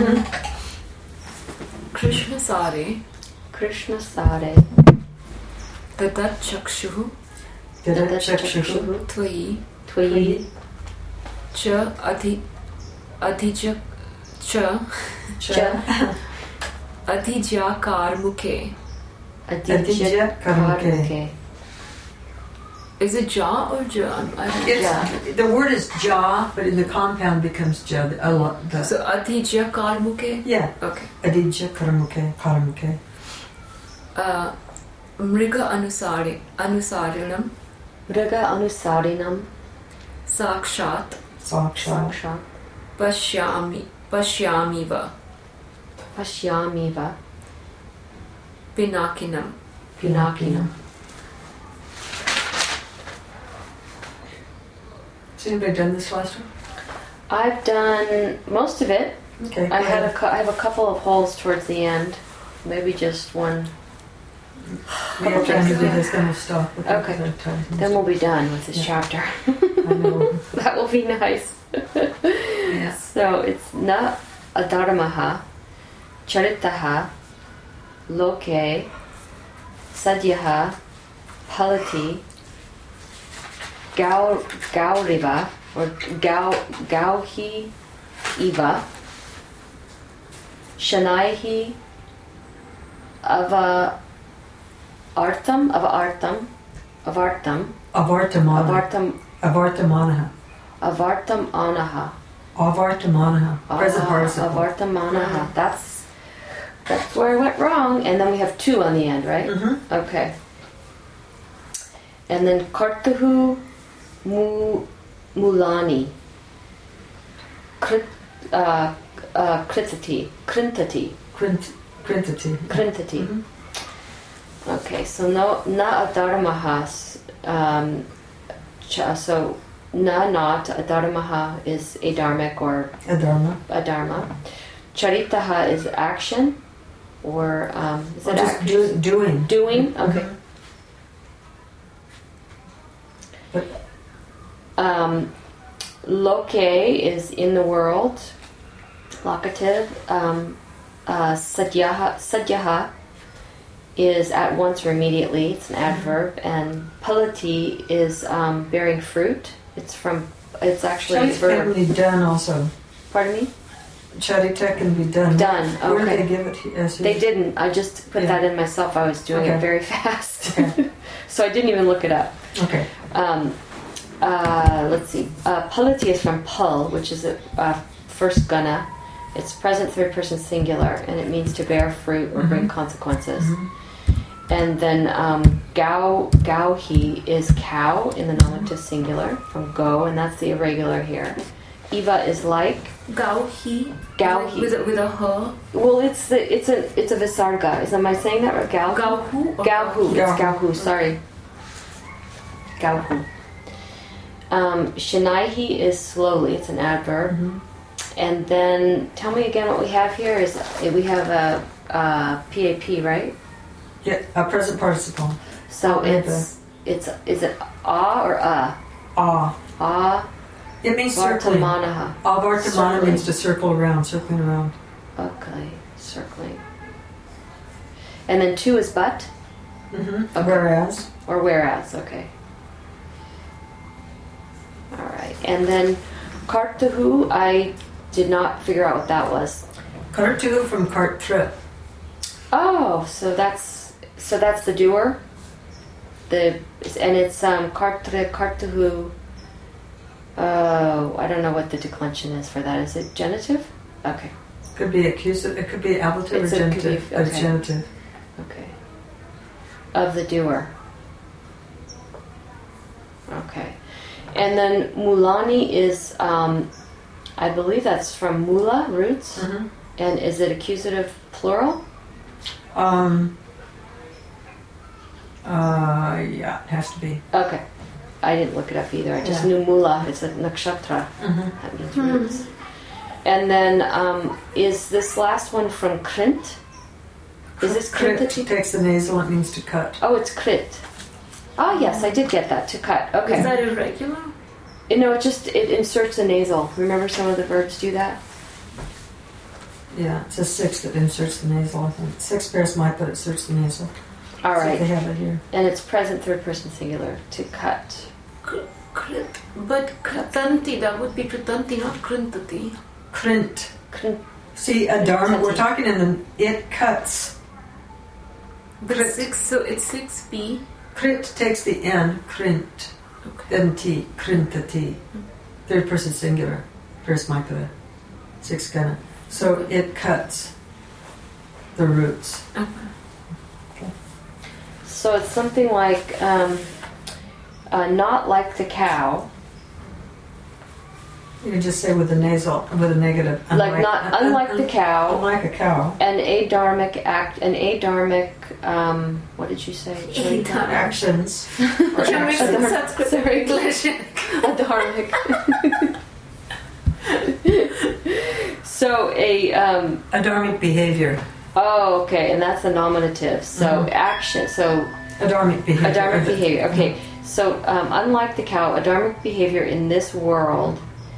Speaker 4: Krishna Sare
Speaker 3: Krishna Sare
Speaker 4: Tatat Chakshuhu
Speaker 2: Chakshuhu
Speaker 4: Tvayi
Speaker 3: Tvayi
Speaker 4: Cha Adhijak Cha
Speaker 3: Cha
Speaker 4: Adhijakar Mukhe.
Speaker 2: Aditya Karmuke.
Speaker 4: Is it Ja or Ja? I don't know.
Speaker 2: The word is ja, but in the compound becomes ja.
Speaker 4: So Adhijakar Mukhe?
Speaker 2: Yeah.
Speaker 4: Okay.
Speaker 2: Aditya Karmuke.
Speaker 4: Mriga Anusarinam
Speaker 3: Mriga Anusarinam
Speaker 4: Sakshat
Speaker 2: Sakshat.
Speaker 4: Pashyamiva
Speaker 3: Pashyamiva
Speaker 4: Pinakinam.
Speaker 3: Pinakinam.
Speaker 2: Has anybody done this last one?
Speaker 3: I've done most of it.
Speaker 2: Okay.
Speaker 3: I have a couple of holes towards the end. Maybe just one.
Speaker 2: We have time to do this, then we'll stop.
Speaker 3: Okay. Then we'll be done with this chapter.
Speaker 2: I know.
Speaker 3: That will be nice.
Speaker 2: Yeah.
Speaker 3: So it's na adharmaha, charitaha, loke, sadhyaha, palati, gauriva, or gauhi iva, shanaihi, avartam,
Speaker 2: Avartamanaha. Present participle.
Speaker 3: Avartamanaha. That's where I went wrong. And then we have two on the end, right?
Speaker 2: Mm-hmm.
Speaker 3: Okay. And then kartuhu mulani. Krintati.
Speaker 2: Krintati.
Speaker 3: Krintati. Okay, so no, na adharmahas. So na not adharmaha is adharmic or adharma. Charitaha is action or is it
Speaker 2: just doing.
Speaker 3: Doing. Okay. Loke is in the world. Locative. Sadhyaha is at once or immediately. It's an adverb. And palati is bearing fruit. It's actually a
Speaker 2: Charita
Speaker 3: verb.
Speaker 2: can be done also.
Speaker 3: Pardon me?
Speaker 2: Charita can be done.
Speaker 3: Done.
Speaker 2: Where
Speaker 3: Okay.
Speaker 2: did they give it? Yes,
Speaker 3: They didn't. I just put that in myself. I was doing it very fast.
Speaker 2: Okay.
Speaker 3: So I didn't even look it up.
Speaker 2: Okay.
Speaker 3: Let's see. Palati is from pul, which is a first guna. It's present third person singular, and it means to bear fruit or bring consequences. And then gauhi is cow in the nominative singular from go, and that's the irregular here. Iva is like
Speaker 4: Gauhi.
Speaker 3: Gauhi.
Speaker 4: With a her.
Speaker 3: Well, it's a visarga. Am I saying that right?
Speaker 4: Gauhu.
Speaker 3: Gauhu. It's gauhu. Sorry. Gauhu. Shanaihi is slowly. It's an adverb. And then tell me again what we have here is we have a PAP, right?
Speaker 2: Yeah, a present participle.
Speaker 3: So is it a or a?
Speaker 2: Ah.
Speaker 3: A.
Speaker 2: It means circling.
Speaker 3: Vartamanaha.
Speaker 2: Avartamana means to circling around.
Speaker 3: Okay, circling. And then two is but?
Speaker 2: Okay.
Speaker 3: Whereas, okay. Alright, and then kartuhu, I did not figure out what that was.
Speaker 2: Kartuhu from kartra.
Speaker 3: Oh, so that's the doer? And it's kartuhu. Oh, I don't know what the declension is for that. Is it genitive? Okay.
Speaker 2: Could be accusative. It could be ablative or genitive.
Speaker 3: Okay.
Speaker 2: Genitive.
Speaker 3: Okay. Of the doer. Okay. And then mulani is, I believe that's from mula, roots. And is it accusative plural?
Speaker 2: Yeah, it has to be.
Speaker 3: Okay. I didn't look it up either. I just knew mula. It's a nakshatra. That means roots. And then is this last one from krint? Is this
Speaker 2: Krit
Speaker 3: krintati?
Speaker 2: takes the nasal. It means to cut.
Speaker 3: Oh, it's krit. Ah, yes, I did get that. To cut. Okay.
Speaker 4: Is that irregular?
Speaker 3: No, it inserts a nasal. Remember some of the verbs do that?
Speaker 2: Yeah, it's a 6 that inserts the nasal, I think. 6 pairs might, but it inserts the nasal.
Speaker 3: All
Speaker 2: So
Speaker 3: right.
Speaker 2: they have it here.
Speaker 3: And it's present third person singular. To cut.
Speaker 4: But kritanti, that would be kritanti, not krintati.
Speaker 2: Krint.
Speaker 3: Krint.
Speaker 2: See, a dharma, we're talking in the, it cuts.
Speaker 4: But
Speaker 2: Krit.
Speaker 4: 6, so it's 6p.
Speaker 2: Krit takes the N, krint.
Speaker 4: Okay.
Speaker 2: Then T, krintati. Third person singular. First micro. 6 gonna. So it cuts the roots.
Speaker 4: Okay.
Speaker 3: So it's something like not like the cow.
Speaker 2: You can just say with a nasal, with a negative.
Speaker 3: Like not unlike the cow.
Speaker 2: Unlike a cow.
Speaker 3: An adharmic act. An adharmic. What did you say?
Speaker 2: Actions.
Speaker 4: That makes
Speaker 3: Adharmic.
Speaker 4: Sanskrit
Speaker 3: Sorry.
Speaker 4: English.
Speaker 3: Adharmic. So a.
Speaker 2: Adharmic behavior.
Speaker 3: Oh, okay, and that's the nominative. So action. So
Speaker 2: Adharmic behavior.
Speaker 3: adharmic behavior. Okay. So unlike the cow, adharmic behavior in this world.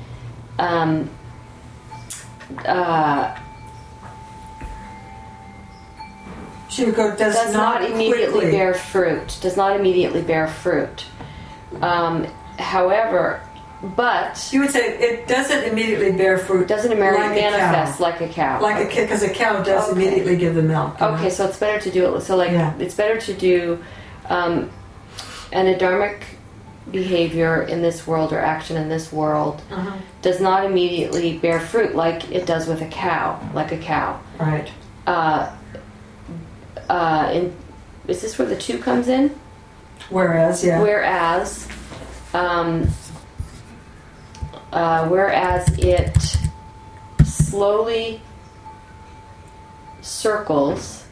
Speaker 2: She would go, does
Speaker 3: not immediately
Speaker 2: quickly.
Speaker 3: bear fruit. Does not immediately bear fruit. However, but
Speaker 2: You would say it doesn't immediately bear fruit.
Speaker 3: doesn't
Speaker 2: like
Speaker 3: manifest
Speaker 2: a
Speaker 3: like a cow.
Speaker 2: cow. Like a kid, because a cow does
Speaker 3: Okay.
Speaker 2: immediately give the milk. you know?
Speaker 3: Okay, so it's better to do it. So like
Speaker 2: Yeah.
Speaker 3: it's better to do an adharmic behavior in this world or action in this world
Speaker 2: Uh-huh.
Speaker 3: does not immediately bear fruit like it does with a cow, like a cow.
Speaker 2: Right.
Speaker 3: Is this where the 2 comes in?
Speaker 2: Whereas, yeah.
Speaker 3: Whereas it slowly circles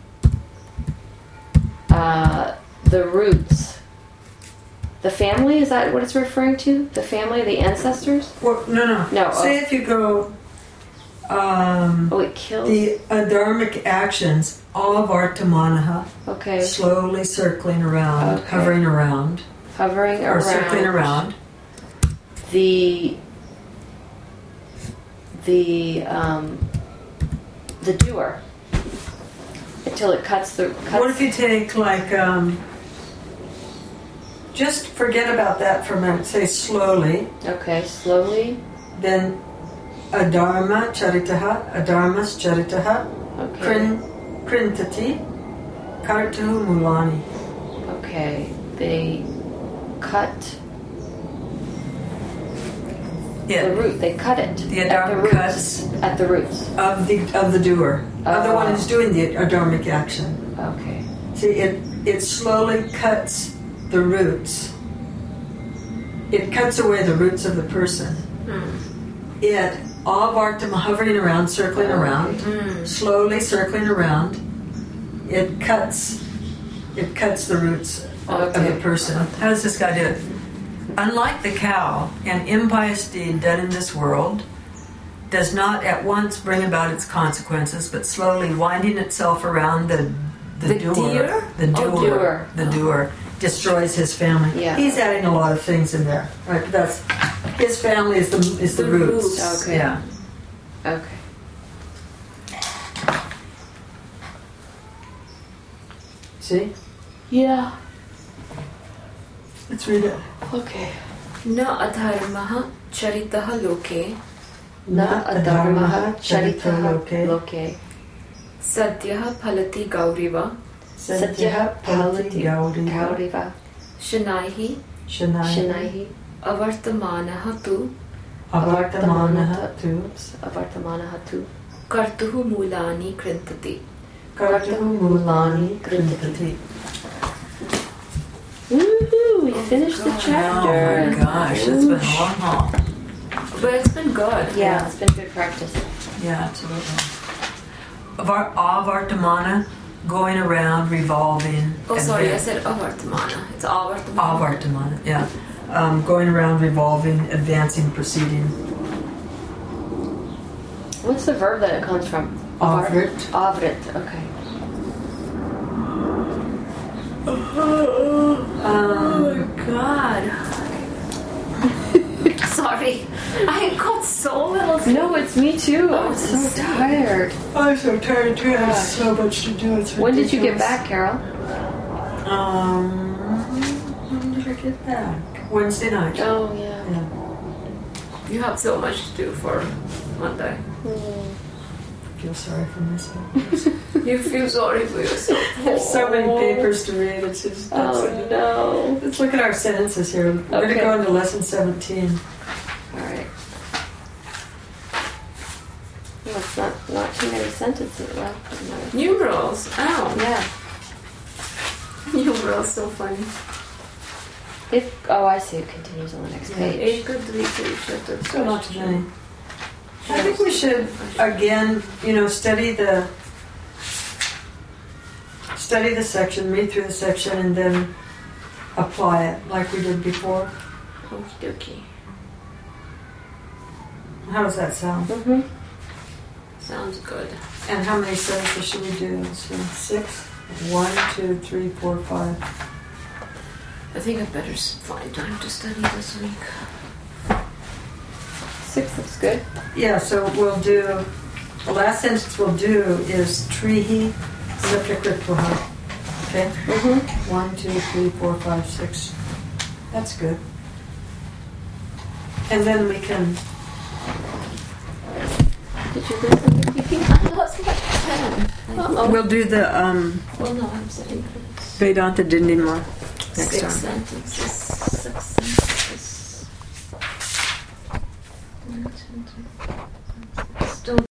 Speaker 3: the roots. The family, is that what it's referring to? The family, the ancestors?
Speaker 2: Well, no.
Speaker 3: No,
Speaker 2: Say if you go,
Speaker 3: Oh, it kills.
Speaker 2: the adharmic actions, avartamanaha,
Speaker 3: Okay.
Speaker 2: slowly circling around,
Speaker 3: Okay.
Speaker 2: hovering around,
Speaker 3: Hovering
Speaker 2: or
Speaker 3: around.
Speaker 2: circling around.
Speaker 3: The doer until it cuts the.
Speaker 2: What if you take like, just forget about that for a minute. Say slowly,
Speaker 3: Okay, slowly.
Speaker 2: then adharma charitaha, adharmas charitaha,
Speaker 3: Okay.
Speaker 2: krintati, kartu mulani.
Speaker 3: Okay, they cut the root. They cut it
Speaker 2: The
Speaker 3: at the
Speaker 2: adharma
Speaker 3: roots.
Speaker 2: cuts
Speaker 3: At the roots.
Speaker 2: of the doer, of the one who's doing the adharmic action.
Speaker 3: Okay.
Speaker 2: See, it slowly cuts the roots. It cuts away the roots of the person. It, avartama, hovering around, circling around, slowly circling around. It cuts the roots of the person. How does this guy do it? Unlike the cow, an impious deed done in this world does not at once bring about its consequences, but slowly winding itself around the doer,
Speaker 4: deer?
Speaker 2: the doer,
Speaker 3: Doer.
Speaker 2: the doer destroys his family.
Speaker 3: Yeah.
Speaker 2: He's adding a lot of things in there, right? But that's his family is the
Speaker 4: The
Speaker 2: roots.
Speaker 4: roots.
Speaker 3: Okay.
Speaker 2: Yeah.
Speaker 3: Okay.
Speaker 2: See?
Speaker 3: Yeah.
Speaker 2: Let's read it.
Speaker 3: Okay.
Speaker 4: Na adharmaha charitaha loke
Speaker 3: Na adharmaha charitaha loke.
Speaker 4: sadhyaha phalati gauriva
Speaker 3: Satyah palati
Speaker 2: gauriva
Speaker 3: gauriva.
Speaker 4: shanaihi
Speaker 3: Shanaihi.
Speaker 4: avartamanaha tu
Speaker 2: avartamanaha tu
Speaker 3: Avartamanaha tu.
Speaker 4: kartuhu mulani krintati.
Speaker 2: kartuhu mulani krintati.
Speaker 3: Woohoo! We finished the chapter.
Speaker 2: Oh my gosh, it's been a long haul.
Speaker 4: But it's been good.
Speaker 3: Yeah, it's been good practice.
Speaker 2: Yeah, absolutely. Avartamana, going around, revolving.
Speaker 4: Oh, sorry, I
Speaker 2: advan-
Speaker 4: said avartamana. It's avartamana.
Speaker 2: Avartamana, yeah. Going around, revolving, advancing, proceeding.
Speaker 3: What's the verb that it comes from?
Speaker 2: Avrit.
Speaker 3: Avrit, okay.
Speaker 4: Oh my god. Sorry. I got so little sleep.
Speaker 3: No, it's me too. I'm so tired.
Speaker 2: I'm so tired too. I have so much to do. It's
Speaker 3: When did you get
Speaker 2: ridiculous.
Speaker 3: back, Carol?
Speaker 2: When did I get back? Wednesday night.
Speaker 3: Oh, yeah.
Speaker 2: Yeah.
Speaker 4: You have so much to do for Monday.
Speaker 2: I feel sorry for myself.
Speaker 4: You feel sorry for yourself.
Speaker 2: There's so many papers to read. It's just.
Speaker 3: Oh, no.
Speaker 2: Let's look at our sentences here. We're going to
Speaker 3: Okay.
Speaker 2: go into lesson 17.
Speaker 3: All right. Well, it's not too many sentences left.
Speaker 4: Numerals. Oh,
Speaker 3: Yeah.
Speaker 4: numerals, so funny.
Speaker 3: I see. It continues on the next page.
Speaker 2: So not too many. I think we should again, study the section, read through the section, and then apply it like we did before.
Speaker 4: Okie dokie.
Speaker 2: How does that sound?
Speaker 3: Mm-hmm.
Speaker 4: Sounds good.
Speaker 2: And how many sentences should we do? So 6. 1, 2, 3, 4, 5.
Speaker 4: I think I better find time to study this week.
Speaker 3: 6 looks good.
Speaker 2: Yeah. So we'll do. The last sentence we'll do is Trihi Siptakritvaha. Okay.
Speaker 3: Mm-hmm.
Speaker 2: 1, 2, 3, 4, 5, 6. That's good. And then we can.
Speaker 3: Did you lose something, Kiki?
Speaker 4: I lost my pen.
Speaker 3: Uh-oh.
Speaker 2: We'll do the
Speaker 4: Well, no, I'm saying
Speaker 2: Vedanta Dindima next
Speaker 4: six
Speaker 2: time.
Speaker 4: sentences. 6 sentences.